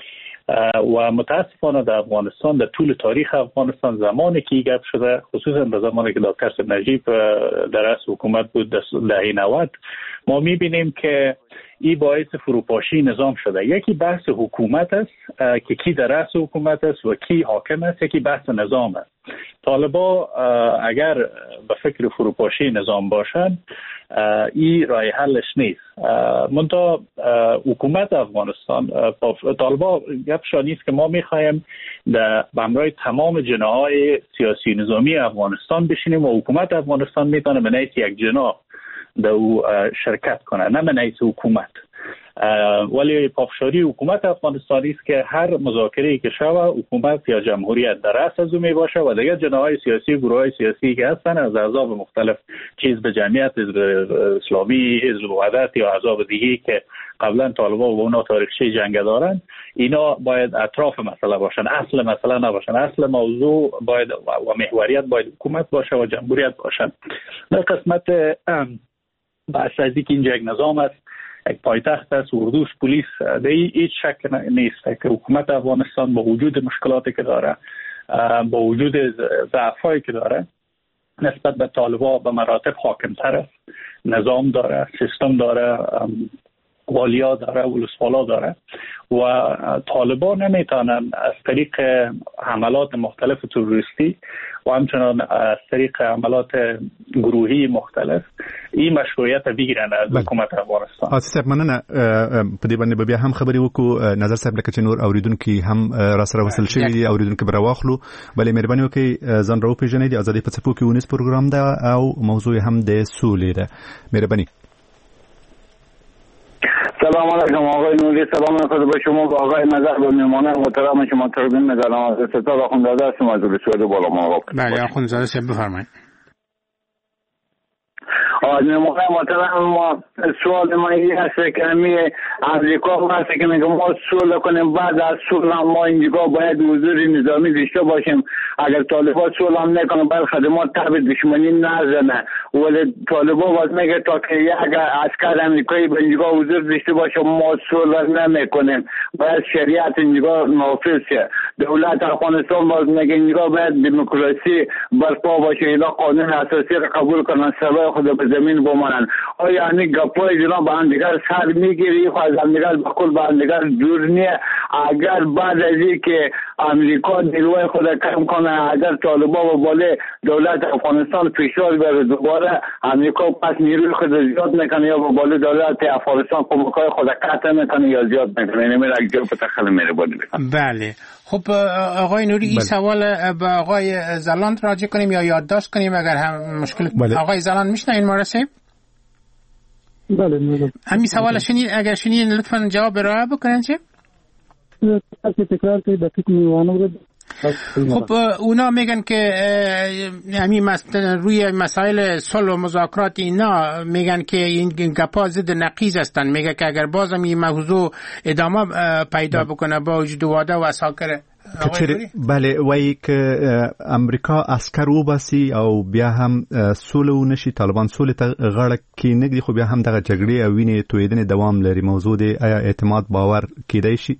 K: و متاسفانه در افغانستان در طول تاریخ افغانستان زمانی که گپ شده، خصوصا در زمانی که دکتر نجیب در رأس حکومت بود در دهه نود، ما میبینیم که این باعث فروپاشی نظام شده. یکی بحث حکومت است که کی در رأس حکومت است و کی حاکم است، یکی بحث نظام است. طالبا اگر به فکر فروپاشی نظام باشند این راه حلش نیست. منتها حکومت افغانستان، طالبا گپشان نیست که ما میخوایم به همراه تمام جناهای سیاسی نظامی افغانستان بشینیم و حکومت افغانستان میتونه به نحیث یک جناح در او شرکت کنه، نه به نحیث حکومت. ولی پافشاری حکومت افغانستانی است که هر مذاکره‌ای که شود حکومت یا جمهوریت در رأس از او می باشه و دیگر جناهای سیاسی، گروه‌های سیاسی که هستن از احزاب مختلف، چیز به جمعیت حزب اسلامی، حزب وحدت یا احزاب دیگه‌ای که قبلا طالبان و اونا تاریخچه جنگ دارن، اینا باید اطراف مسئله باشن، اصل مسئله نباشن. اصل موضوع باید و محوریت باید حکومت باشه و جمهوریت باشن. در قسمت بحث از اینکه اینجا یک نظام است، یک پایتخت است، اردوش، پلیس، در هیچ شک نیست که حکومت افغانستان با وجود مشکلاتی که داره، با وجود ضعفایی که داره، نسبت به طالبان به مراتب حاکمتر است. نظام داره، سیستم داره، والیا داره، ولسوالا داره و طالبان نمیتونن از طریق حملات مختلف تروریستی و همچنان از طریق حملات گروهی مختلف این مشروعیت بگیرن از حکومت افغانستان.
F: حاجی صاحب مننه. په دې باندې بیا هم خبرې وکړو. نظر صاحب لکه چې نور اوریدونکو هم را سره وصل شوي دي، اوریدونکو به راواخلو. بلې مهرباني وکړئ ځان راوپېژنئ. د ازادي په څپو کې ونیس پروګرام ده او موضوع هم د سولې ده. مهرباني.
M: سلام علیکم آقای نوری، سلام خدا به شما و آقای نظر به میمانه محترم شما. تقدیم می‌کنم از ستاد آخوندزاده هستم از رسول بالا مراقب.
H: بله آخوندزاده صاحب بفرمایید.
M: آقای میمانه محترم، ما سوال ما این هست که همی امریکا هست که میگه ما صلح کنیم، بعد از صلح ما اینجا باید حضور نظامی داشته باشیم. اگر طالبان صلح هم نکنه باید خدمات تبع دشمنی نزنه، ولی طالبان باید میگه تا که یک عسکر امریکایی به اینجا حضور داشته باشه ما صلح نمیکنیم، باید شریعت اینجا نافذ شه. دولت افغانستان باید میگه اینجا باید دموکراسی برپا باشه، اینا قانون اساسی را قبول کنن، سوای خود به زمین بمانن. آیا یعنی گپای جناب به هم دیگر سر میگیری و از هم دیگر بکل به هم دیگر دور نیه؟ اگر بعد از این که امریکا نیروی خود کم کنه، اگر طالبان و باله دولت افغانستان فشار بره دوباره، امریکا پس نیروی خود زیاد میکنه یا با باله دولت افغانستان کمکای خود قطع میکنه یا زیاد میکنه؟ اینه میره اگه جلو تخل میره بادی بکنه.
H: بله خب آقای نوری این سوال به آقای زلاند راجع کنیم یا یادداشت کنیم اگر هم مشکل؟ بله. آقای زلاند میشنین ما رسیم؟
J: بله بله.
H: همین سوال شنید، اگر شنید لطفا جواب ارائه بکنن. چه؟
J: تکرار کنید دقیق میوانو.
H: خب اونا میگن که همین روی مسائل صلح و مذاکرات اینا میگن که این گپا ضد نقیض هستن. میگه که اگر بازم این موضوع ادامه پیدا بکنه با وجود واده و اساکر
F: بله وایي که امریکا عسكر وباسي او بیا هم سوله ونشي، طالبان سوله ته غاړه کې نګدي، خو بیا هم دغه جګړې او وینې تویدنې دوام لري. موضوع دی آیا اعتماد باور کېدای شي؟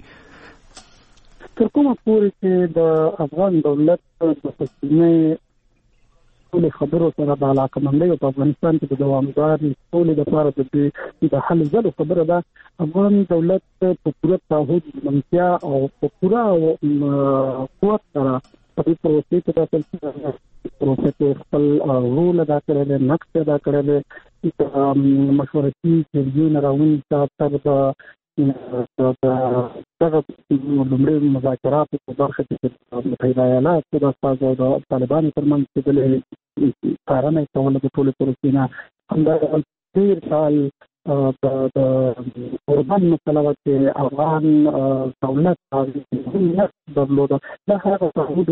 J: تر کومه پورې چې د افغان دولت د پښتني ټول خبرو سره د علاقمندۍ په افغانستان کې د دوامدار سولې لپاره د حل ځلو خبره ده، افغان دولت په پوره تعهد منتیا او په پوره قوت سره په دې پروسې کې داخل شوی، پروسې کې خپل رول ادا کړی دی، نقش ادا کړی دی. مشورتي جرګې نه راونیسه تر د دغه لومړي مذاکراتو په برخه کې د متحده ایالاتو د استازو او د طالبانو ترمنځ چې څارنه کوله د ټولې پروسې نه، همدارنګه تېر کال د اوربان مسله وه چې افغان دولت نقش درلوده، دا هغه تعهد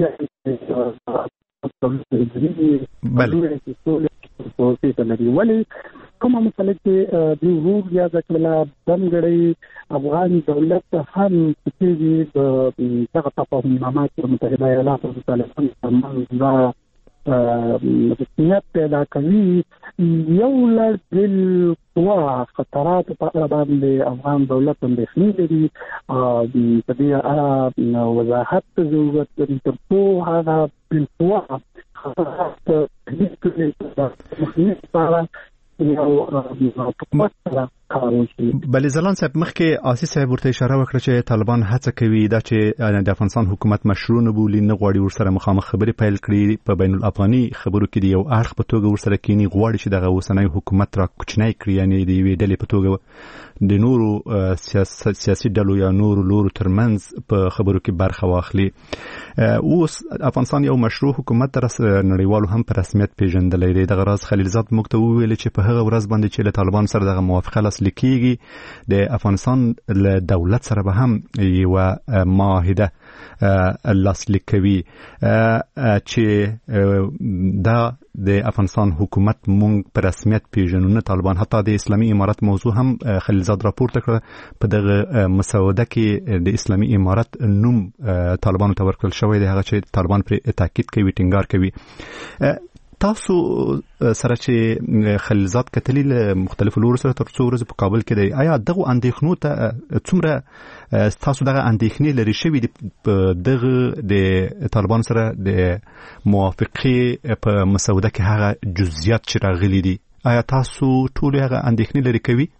J: پروسې ته لري. ولې کومه مسله چې د ورور یاده کړله ځانګړی افغان دولت هم چې د دغه تفاهمنامه چې متحده ایالاتو د طالبانو ترمنځ دا رسمیت پیدا کوي، یو لړ بالقوا خطراتو په اړه باندې افغان دولت اندېښنې لري. په دې اړه وضاحت ته ضرورت لري تر څو هغه بالقوا خطرات مخنیوي لپاره یو حکومت سره کار وشي.
F: بلې زلان صاحب مخکې آسی صاحب ورته اشاره وکړه چې طالبان هڅه کوي دا چې د افغانستان حکومت مشروع نه بولي، نه غواړي ورسره مخامخ خبرې پیل کړي، په بین الافغاني خبرو کې د یو اړخ په توګه ورسره کینی، غواړي چې دغه اوسنی حکومت را کوچنی کړي، یعنی د یوې ډلې په توګه د نورو سیاسي ډلو یا نورو لورو ترمنځ په خبرو کې برخه واخلي. اوس افغانستان یو مشروع حکومت تر نړیوالو هم په رسمیت پیژندلی دی. دغه راز خلیلزاد موږ ته وویل چې په هغه ورځ باندې چې له طالبان سره دغه موافقه لاسلیک کیږي د افغانستان له دولت سره به هم یوه معاهده لاسلیک کوي چې دا د افغانستان حکومت مونږ په رسمیت پیژنو، نه طالبان. حتی د اسلامي امارت موضوع هم خلیلزاد راپورته کړه، په دغه مسوده کې د اسلامي امارت نوم طالبانو ته ورکړل شوی دی، هغه چې طالبان پر تاکید کوي، ټینګار کوي. تاسو سره چې خلیلزاد کتلی له مختلفو لورو سره تر څو ورځې په کابل کې دی، آیا دغه اندېښنو ته څومره تاسو دغه اندېښنې لري شوي دي په دغه د طالبان سره د موافقې په مسوده کې هغه جزئیات چې راغلي دي، آیا تاسو ټول هغه اندېښنې لري کوي؟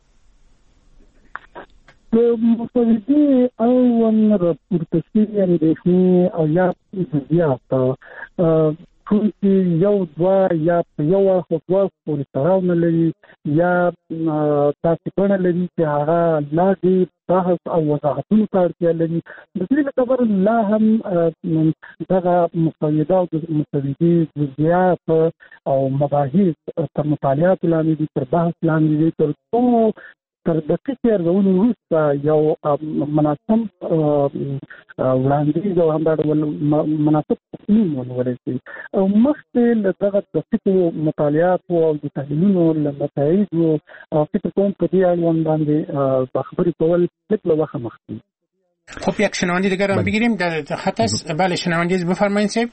J: د مسودې اول راپورته شوي اندېښنې او یا جزئیات کوم چې یو دوه یا په یو اړخ دوه پورې تړاو نه لري یا تاسې بڼه لري چې هغه لا ډېر بحث او وضاحتونو ته اړتیا لري. د دې له کبله لا هم دغه مسوده او د مسودې جزئیات او مباحث تر مطالعاتو لاندې دي، تر بحث لاندې دي، تر څو تر دقیقې ارزونې وروسته یو مناسب وړاندیز او همدا ډول مناسب تصمیم ونیول شي. او مخکې له دغه دقیقو مطالعاتو او د تحلیلونو له نتایجو فکر کوم په دې اړوند باندې خبرې کول لږ له وخته مخکې.
H: خب یک شنونده دیگر هم بگیریم در خط است. بله شنونده بفرمایید صاحب.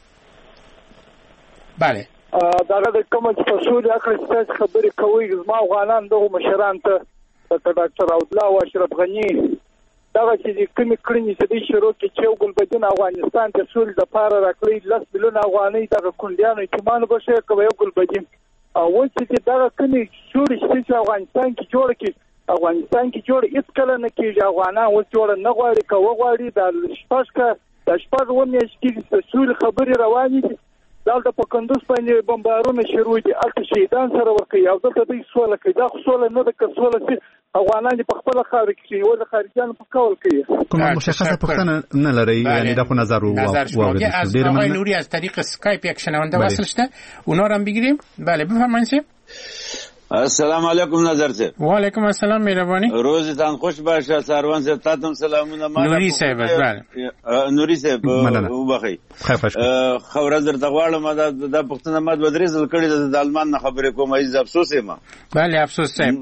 H: بله
M: دغه د کوم چې په سوري اخر څه خبرې کوي زما افغانان دغه مشران ته ډاکټر عبدالله او اشرف غنی دغه چې کومې کړنې چې د شروع کې چې ګلبدین افغانستان ته سول د پاره راکړي لس میلیون افغانۍ دغه کونډیانو اعتماد بشه کوي ګلبدین او چې دغه کومې سوري چې افغانستان کې جوړ کې افغانستان کې جوړ هیڅ کله نه کېږي. افغانان اوس جوړ نه غواړي کوي غواړي د شپږ کا د شپږ ونې چې سول خبرې روانې دي دلته په کندوز باندې بمبارونه شروع دي، الته شهیدان سره ورکوي او دلته دوی سوله کوي. دا خو سوله نه ده که سوله چې افغانان په خپله خاوره کې یو د خارجیانو په کول کوي.
F: کومه مشخصه پوښتنه نه لري، یعنی دا خو نظر واورید.
H: از آقای نوری از طریق اسکایپ یک شنونده وصل شده، اونا رو هم بگیریم. بله بفرمایید.
N: السلام علیکم نظر صاحب.
H: و علیکم السلام مهربانی.
N: روزتان خوش باشه. سروان صاحب تاتم سلامونه.
H: نوری صاحب بله.
N: نوری صاحب وبخی. خبر در تغواړم دا د پښتنه مد بدرېزل کړي د آلمان نه خبرې کوم، ایز افسوس ما.
H: بله افسوس صاحب.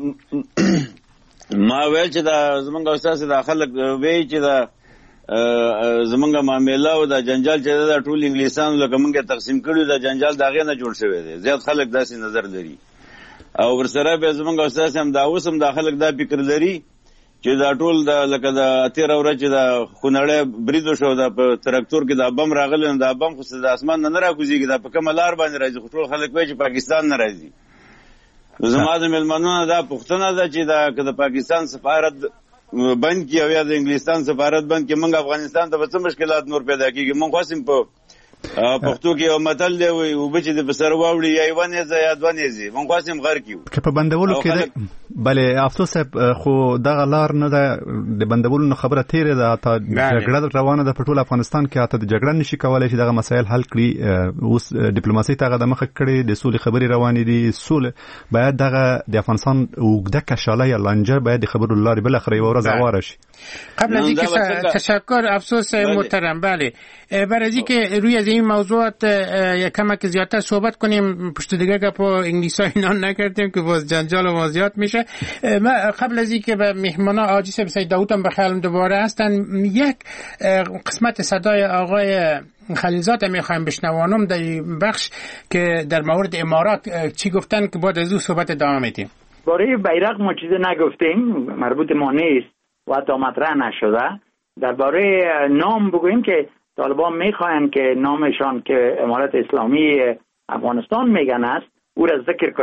N: ما ویل چې دا زمونږ استاد د خلک وی چې دا زمونږ معاملې او د جنجال چې دا ټول انګلیسانو لکه مونږه تقسیم کړي دا جنجال داغه نه جوړ شوی دی. زیات خلک داسې نظر لري او ورسره به زمونږ استاد هم دا اوسم د خلک دا فکر لري چې دا ټول د لکه د اتیر اورچ د خونړې بریدو شو د تراکتور کې د بم راغلی، د بم خو د اسمان نه راکوزيږي، دا په کومه لار باندې راځي. ټول خلک وایي چې پاکستان نه راځي. زما د ملمنونو دا پښتنه ده چې دا که د پاکستان سفارت بند کی او یا د انګلستان سفارت بند کی، موږ افغانستان ته څه مشکلات نور پیدا کیږي. موږ خاصم په پښتو کې یو متل دی وي او بچ د بسر واوړي یا ونه ز یا دونه زی موږ خاصم غر کیو
F: که په بندولو کې. بله افسوس خو دغه لار نه ده د بندولو نه خبره تیرې ده. تا جګړه روانه ده په ټول افغانستان کې، اته د جګړه نشي کولای چې دغه مسایل حل کړي. اوس ډیپلوماسي ته د مخه کړي، د سولې خبرې روانې دي. سولې باید دغه د افغانستان وګړه کشاله یا لانجه باید د خبرو لارې بل اخري ورځ اواره شي.
H: قبل از اینکه تشکر افسوس محترم. بله برای از اینکه روی از این موضوعات کمک زیادتر صحبت کنیم، پشت دیگه گپ انگلیسی اینا نکردیم که باز جنجال و زیاد میشه. ما قبل از اینکه به مهمانا عاجز سید داوود هم بخیرم دوباره هستن، یک قسمت صدای آقای خلیلزاد میخوایم بشنوانم در بخش که در مورد امارات چی گفتن که بعد از او صحبت ادامه میدیم.
G: برای بیرق ما چیزی نگفتیم، مربوط ما نیست و تا مطرح نشده. درباره نام بگوییم که طالبان میخواین که نامشان که امارت اسلامی افغانستان میگن است او را ذکر کنن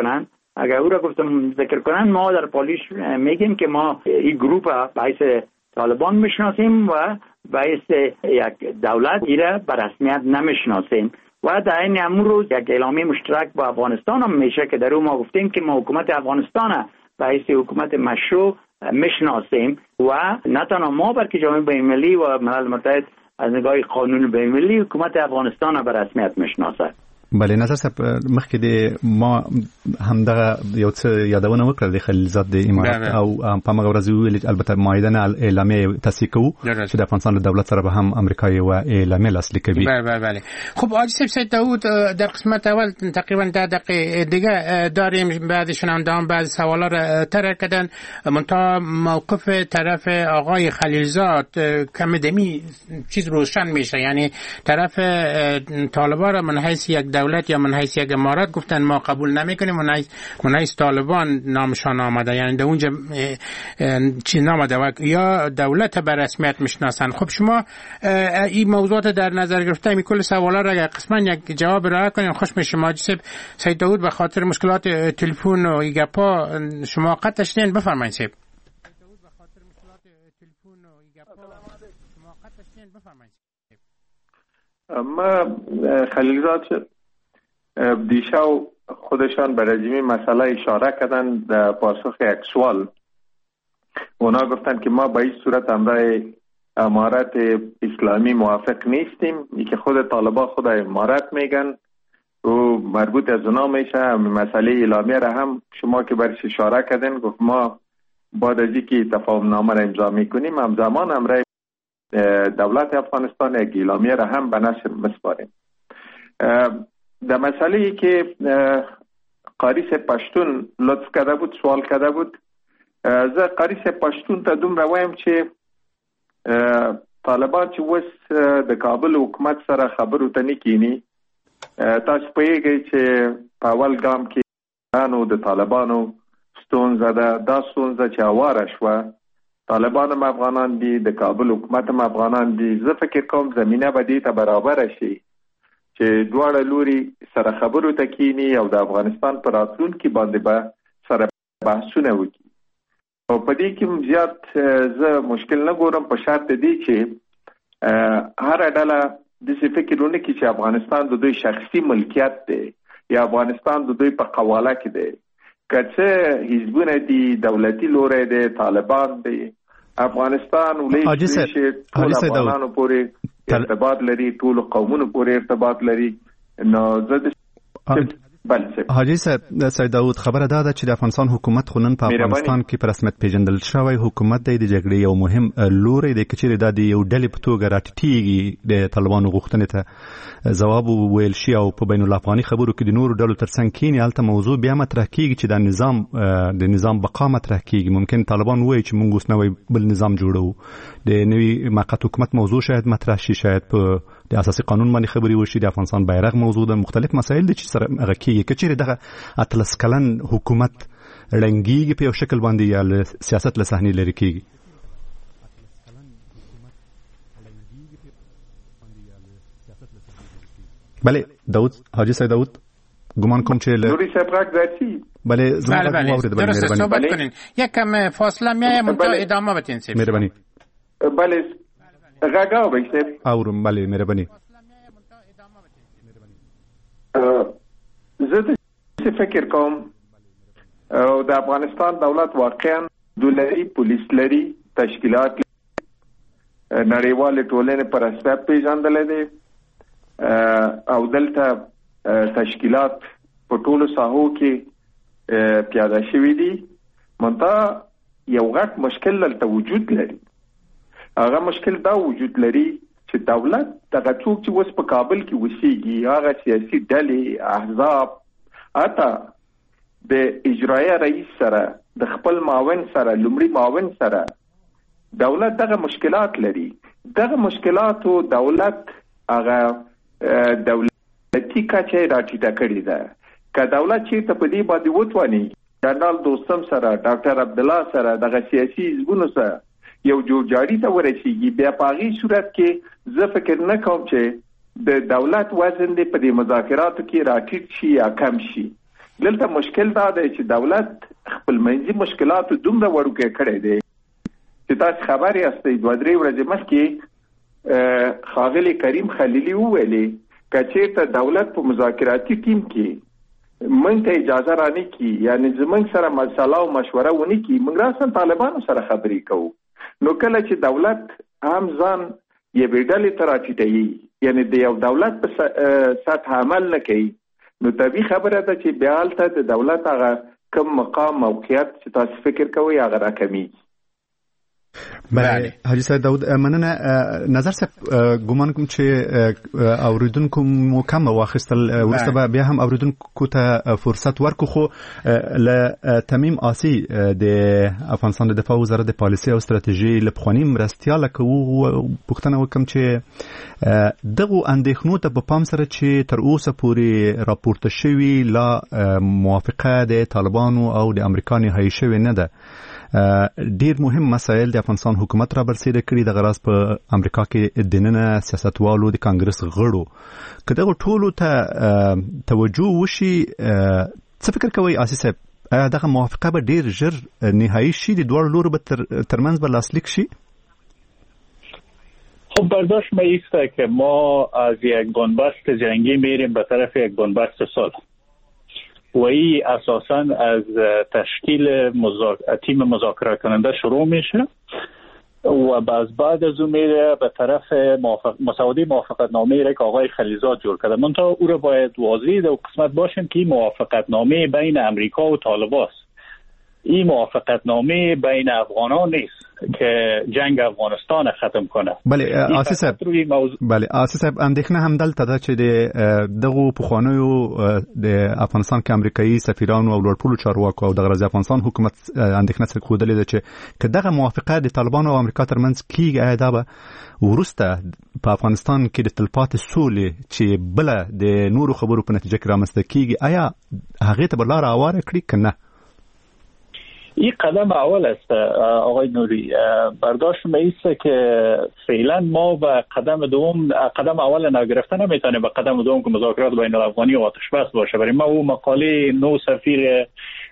G: اگر او را گفتم ذکر کنن، ما در پالیش میگیم که ما این گروه باعث طالبان میشناسیم و باعث یک دولت ایره به رسمیت نمیشناسیم و در این همون روز یک اعلامیه مشترک با افغانستان هم میشه که در اون ما گفتیم که ما حکومت افغانستان باعث حکومت مشروع میشناسیم و نه تنها ما بلکه جامعه بین‌المللی و ملل متحد از نگاه قانون بین‌المللی حکومت افغانستان به رسمیت میشناسه.
F: بله نظر صاحب مخکې د ما همدغه یو څه یادونه وکړه د خلیلزاد د امارات او په هغه ورځ ویل البته معاهده نه اعلامیه تصدیق کوو چې د افغانستان له دولت سره به هم امریکا یو اعلامیه لاسلیک کوي.
H: بله بله بله. خب حاجی صاحب سید داوود در قسمت اول تقریبا ده دقیقه دیگه داریم، بعد شنوندگان بعضی سوالا را طرح کردن، منتها موقف طرف آقای خلیلزاد کم دمی چیز روشن میشه، یعنی طرف طالبان را من حیث یک دولت یا من حیث یک امارات گفتن ما قبول نمیکنیم، من حیث من حیث طالبان نامشان آمده، یعنی در اونجا چیز نامده و یا دولت به رسمیت میشناسن. خب شما این موضوعات در نظر گرفته می کل سوالا را قسما یک جواب را کنین خوش میشه. ما سید داوود به خاطر مشکلات تلفن و گپا شما قطع شدین، بفرمایید سید.
I: ما خلیلزاد دیشب خودشان به رژیم مسئله اشاره کردن در پاسخ یک سوال. اونا گفتن که ما به این صورت امرای امارت اسلامی موافق نیستیم، ای که خود طالبان خود امارت میگن و مربوط از اونا میشه. مسئله اعلامیه را هم شما که برش اشاره کردن گفت ما بعد از اینکه تفاهم نامه را امضا میکنیم همزمان امرای دولت افغانستان یک اعلامیه را هم به نشر مسپاریم. در مسئله ای که قاریس پشتون لطف کرده بود سوال کرده بود، زه قاریس پشتون ته دومره وایم چې طالبان چې اوس د کابل حکومت سره خبرو ته نه کینی، تاسو پوهیږئ چې په اول ګام کې انو د طالبانو ستونزه ده، دا ستونزه چې هواره شوه، طالبان هم افغانان دي، د کابل حکومت هم افغانان دي. زه فکر کوم زمینه به دې ته برابره شي چې دواړه لوري سره خبرو ته کینی او د افغانستان په راتلونکي باندې به سره بحثونه وکړي. او په دې کې زیات زه مشکل نه ګورم په شرط دی چې هر ډله داسې فکر ونه کړي چې افغانستان د دوی شخصي ملکیت دی یا افغانستان د دوی په قواله کې دی. که څه حزبونه دي، دولتي لوری دی، طالبان دی، افغانستان ولې شي ټول افغانانو پورې ارتباط لري، ټول قومونو پورې ارتباط لري. نو زه
F: حاجی صاحب سید داوود خبره دا ده چې د افغانستان حکومت خونن په افغانستان کې په رسمیت پیژندل شوی حکومت دی، د جګړې یو مهم لوری دی. کچېرې دا د یو ډلې په توګه راټیټیږي د طالبانو غوښتنې ته ځواب وویل شي او په بین الافغاني خبرو کې د نورو ډلو ترڅنګ کینی، هلته موضوع بیا مطرح کیږي چې دا نظام د نظام بقا مطرح کیږي. ممکن طالبان وایي چې موږ اوس نوی بل نظام جوړو، د نوي موقت حکومت موضوع شاید مطرح شي، شاید په د اساسي قانون باندې خبري وشي، د افغانستان بیرغ موضوع ده، مختلف مسایل دي چې سره هغه کیږي. کچېرې دغه اتلس کلن حکومت رنګيږي په یو شکل باندې یا سیاست له صحنې لري کیږي. بله داود حاجی صاحب داود گمان کوم چې
I: نوری صاحب راک ذاتی
F: بله زما
H: درسته درسته صحبت کنین یک کم فاصله میایم منتها ادامه بدین سید
I: مهربانی. بله غاگاو بیشتر
F: اورم. بله مهربانی.
I: زه څه فکر کوم او د افغانستان دولت واقعا دولتي پولیس لري، تشکیلات نړیوال ټولنې پر اساس پیژندل دي او دلته تشکیلات په ټولو ساحو کې پیاده شوي دي. منتها یو غټ مشکل دلته وجود لري. هغه مشکل دا وجود لري چې دولت دغه څوک چې اوس په کابل کې وسیږي، هغه سیاسي ډلې، احزاب، حتی د اجرایه رئیس سره، د خپل معاون سره، لومړي معاون سره دولت دغه مشکلات لري. دغه مشکلاتو دولت هغه دولتي کچه راټیټه کړې ده. که دولت چې ته په دې باندې وتواني جنرال دوستم سره، ډاکټر عبدالله سره، دغه سیاسي حزبونو سره یو جوړجاړي ته ورسیږي، بیا په هغې صورت کې زه فکر نه کوم چې د دولت وزن دی په دې مذاکراتو کې راټیټ شي یا کم شي. دلته مشکل دا دی چې دولت خپل منځي مشکلات دومره وړوکی کړی دی چې تاسو خبر یاستئ دوه درې ورځې مخکې ښاغلي کریم خلیلي وویلې که چېرته دولت په مذاکراتي ټیم کې موږ ته اجازه رانه کړي یعنې زموږ سره مسله او مشوره ونه کړي موږ راساً طالبانو سره خبرې کوو. نو کله چې دولت هم ځان یوې ډلې ته راټیټوي یعنې د یو دولت په سطح عمل نه کوي نو طبیعي خبره ده چې بیا هلته د دولت هغه کم مقام موقعیت چې تاسو فکر کوئ هغه راکمیږي.
F: بله حاجی صاحب داود مننه. نظر صاحب ګومان کوم چې اوریدونکو مو کم واخیستل وروسته به بیا هم اوریدونکو ته فرصت ورکو خو له تمیم آسی د افغانستان د دفاع وزارت د پالیسي او ستراتیژي له پخواني مرستیاله کوو پوښتنه وکم چې دغه اندېښنو ته په پام سره چې تر اوسه پورې راپورته شوي لا موافقه د طالبانو او د امریکا نهایي شوې نه ده. ډیر مهم مسایل د افغانستان حکومت را برسېره کړي د غراض په امریکا کې دننه سیاستوالو د کانګرس غړو که دغه ټولو ته توجه وشي څه فکر کوئ آسی صاحب دغه موافقه به ډیر ژر نهایي شي د دواړو لورو به ترمنځ به لاسلیک شي؟
K: خب برداشت ما ایسته که ما از یک بنبست جنگی میریم به طرف یک بنبست صلح و این اساساً از تشکیل مزاک... تیم مذاکره کننده شروع میشه و بعد بعد از اون میره به طرف موافق... مساعده موافقت نامه را که آقای خلیزاد جور کرده. منتها او را باید واضح در قسمت باشیم که این موافقت نامه بین امریکا و طالبان است. این موافقت نامه بین افغانان نیست که جنگ افغانستان ختم کنه.
F: بله آسی صاحب موضوع... بله آسی صاحب اندېښنه هم دلته ده چې د دغه پخوانیو د افغانستان کې امریکایي سفیرانو او لوړپوړو چارواکو او د غرض افغانستان حکومت اندېښنه څرګندولې خوده ده چې که دغه موافقه د طالبانو او امریکا ترمنځ کیږي آیا دا به ورسته په افغانستان کې د تلپاتې سولې چې بل د نورو خبرو په نتیجه کې رامنځته کیږي آیا هغه ته به لار هواره کړي که نه؟
K: این قدم اول است آقای نوری. برداشت میسته که فعلا ما به قدم دوم قدم اول نگرفته نمیتونیم به قدم دوم که مذاکرات بین الافغانی و آتش بس باشه. برای ما او مقاله نو سفیر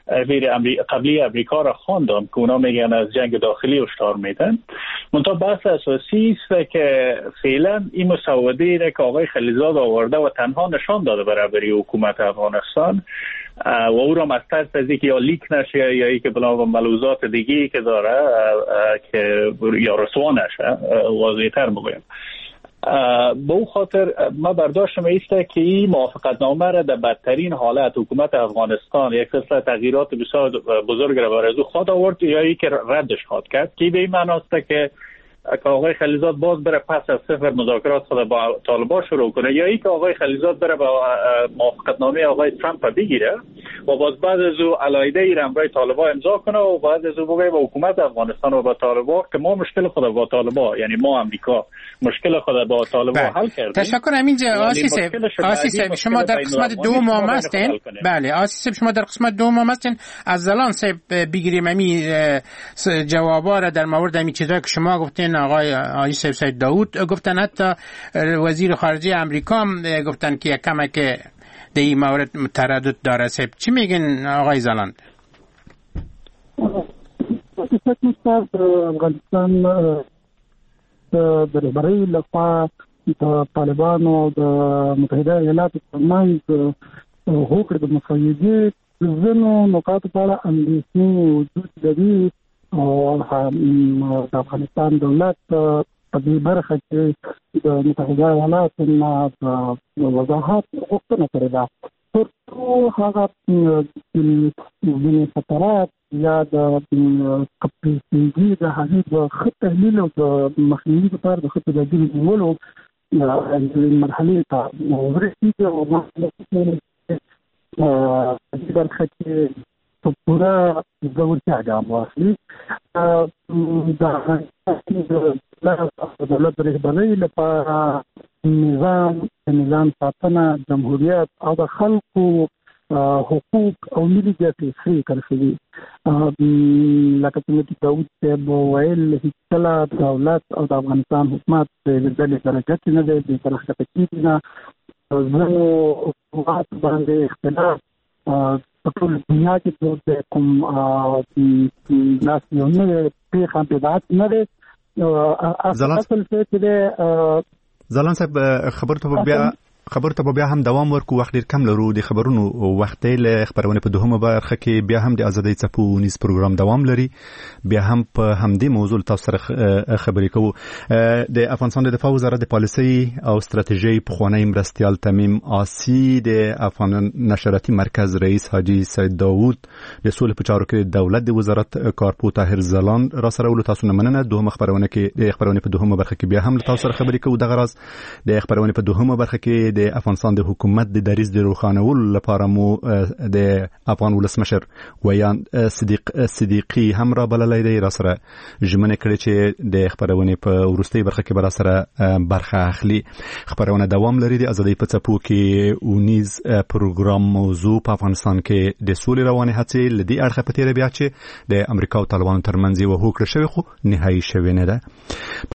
K: قبلی امریکا را خواندم که اونا میگن از جنگ داخلی هشدار میدن. منتها بحث اساسی است که فعلا این مسوده را که آقای خلیزاد آورده و تنها نشان داده برابری حکومت افغانستان و او را مستر از اینکه یا لیک نشه یا اینکه بنا ملحوظات دیگه که داره که یا رسوا نشه واضح‌تر بگویم. به او خاطر ما برداشتم ایسته که این موافقت نامه را در بدترین حالت حکومت افغانستان یک سلسله تغییرات بسیار بزرگ را برای او خواهد آورد یا ای که ردش خواهد کرد که به این معنی است که که آقای خلیزاد باز بره پس از صفر مذاکرات خود با طالبان شروع کنه یا ای که آقای خلیزاد بره با موافقت نامه آقای ترامپ بگیره و باز بعد از او علایده ای را برای طالبان امضا کنه و بعد از او بگه با حکومت افغانستان و با طالبان که ما مشکل خود با طالبان یعنی ما امریکا مشکل خود با طالبان حل کردیم.
H: تشکر. اینجا آسیس آسیس شما در قسمت دوم هم هستین. بله آسیس شما در قسمت دوم هم هستین. از زلان صاحب بگیریم امی جوابا را در مورد امی چیزایی که شما گفتین. آقای آقای سید داود گفتن حتی وزیر خارجه امریکا هم گفتن که یک کمک در این مورد تردد داره. صاحب چی میگن آقای زلان؟
J: افغانستان د برای لخوا د طالبانو او د متحده ایالاتو ترمنځ هوکړې د مسایدې ځینو نقاطو په اړه اندېښنې وجود لري او د افغانستان دولت په دې برخه کې د متحده ایالاتو نه د وضاحت غوښتنه کړې ده تر څو هغه ځینې خطرات یا د کپریسینګي د هغې د ښه تحلیل او د مخنیوي لپاره د ښه تدابیر نیولو مرحلې ته ورسېږي او په دې برخه کې په پوره ځوړتیا ګام واخلي. د دولت د رهبرۍ لپاره نظام نظام ساتنه جمهوریت او د خلکو حقوق او ملي ګټې ښې کرښوي. لکه څنګه چې داود صاحب ویل هېڅکله دولت او د افغانستان حکومت د ډلې درجه کې نه دی د طرف ته کېږي نه ځینو حکومت باندې اختلاف په ټول دنیا کې د کوم ناس یو نه پیښه پیدات نه ده اصل څه چې
F: زلان صاحب خبرته بیا خبرته بیا هم دوام ورکو وخت ډیر کم لرو د خبرونو وخت له خبرونه په دوهمه برخه کې بیا هم د ازادۍ څپو نیز پروګرام دوام لري بیا هم په همدې موضوع تاسو سره خبرې کوو د افغانستان د دفاع وزارت د پالیسي او ستراتیژي په خوانی مرستيال تمیم آسی د افغان نشراتي مرکز رئیس حاجی سید داوود د سولې په چارو کې دولت د وزارت کارپو طاهر زلان را سره ول تاسو نه مننه دوهمه خبرونه کې د خبرونه په دوهمه برخه کې بیا هم تاسو سره خبرې کوو د غرض د خبرونه په دوهمه برخه کې د افغانستان د حکومت د دریز د روخانول لپاره مو د افغان ولسمشر ویان صدیق صدیقی هم را بللای دی را سره ژمنه کړې چې د خبرونه په ورستۍ برخه کې بر سره برخه اخلي خبرونه دوام لري د ازادۍ په څپو کې ونیز پروګرام موضوع په افغانستان کې د سولې روانه هڅې لدی اړخه په تیر بیا چې د امریکا او طالبانو ترمنځ یو هوکړه شوی خو نهایی شوی نه ده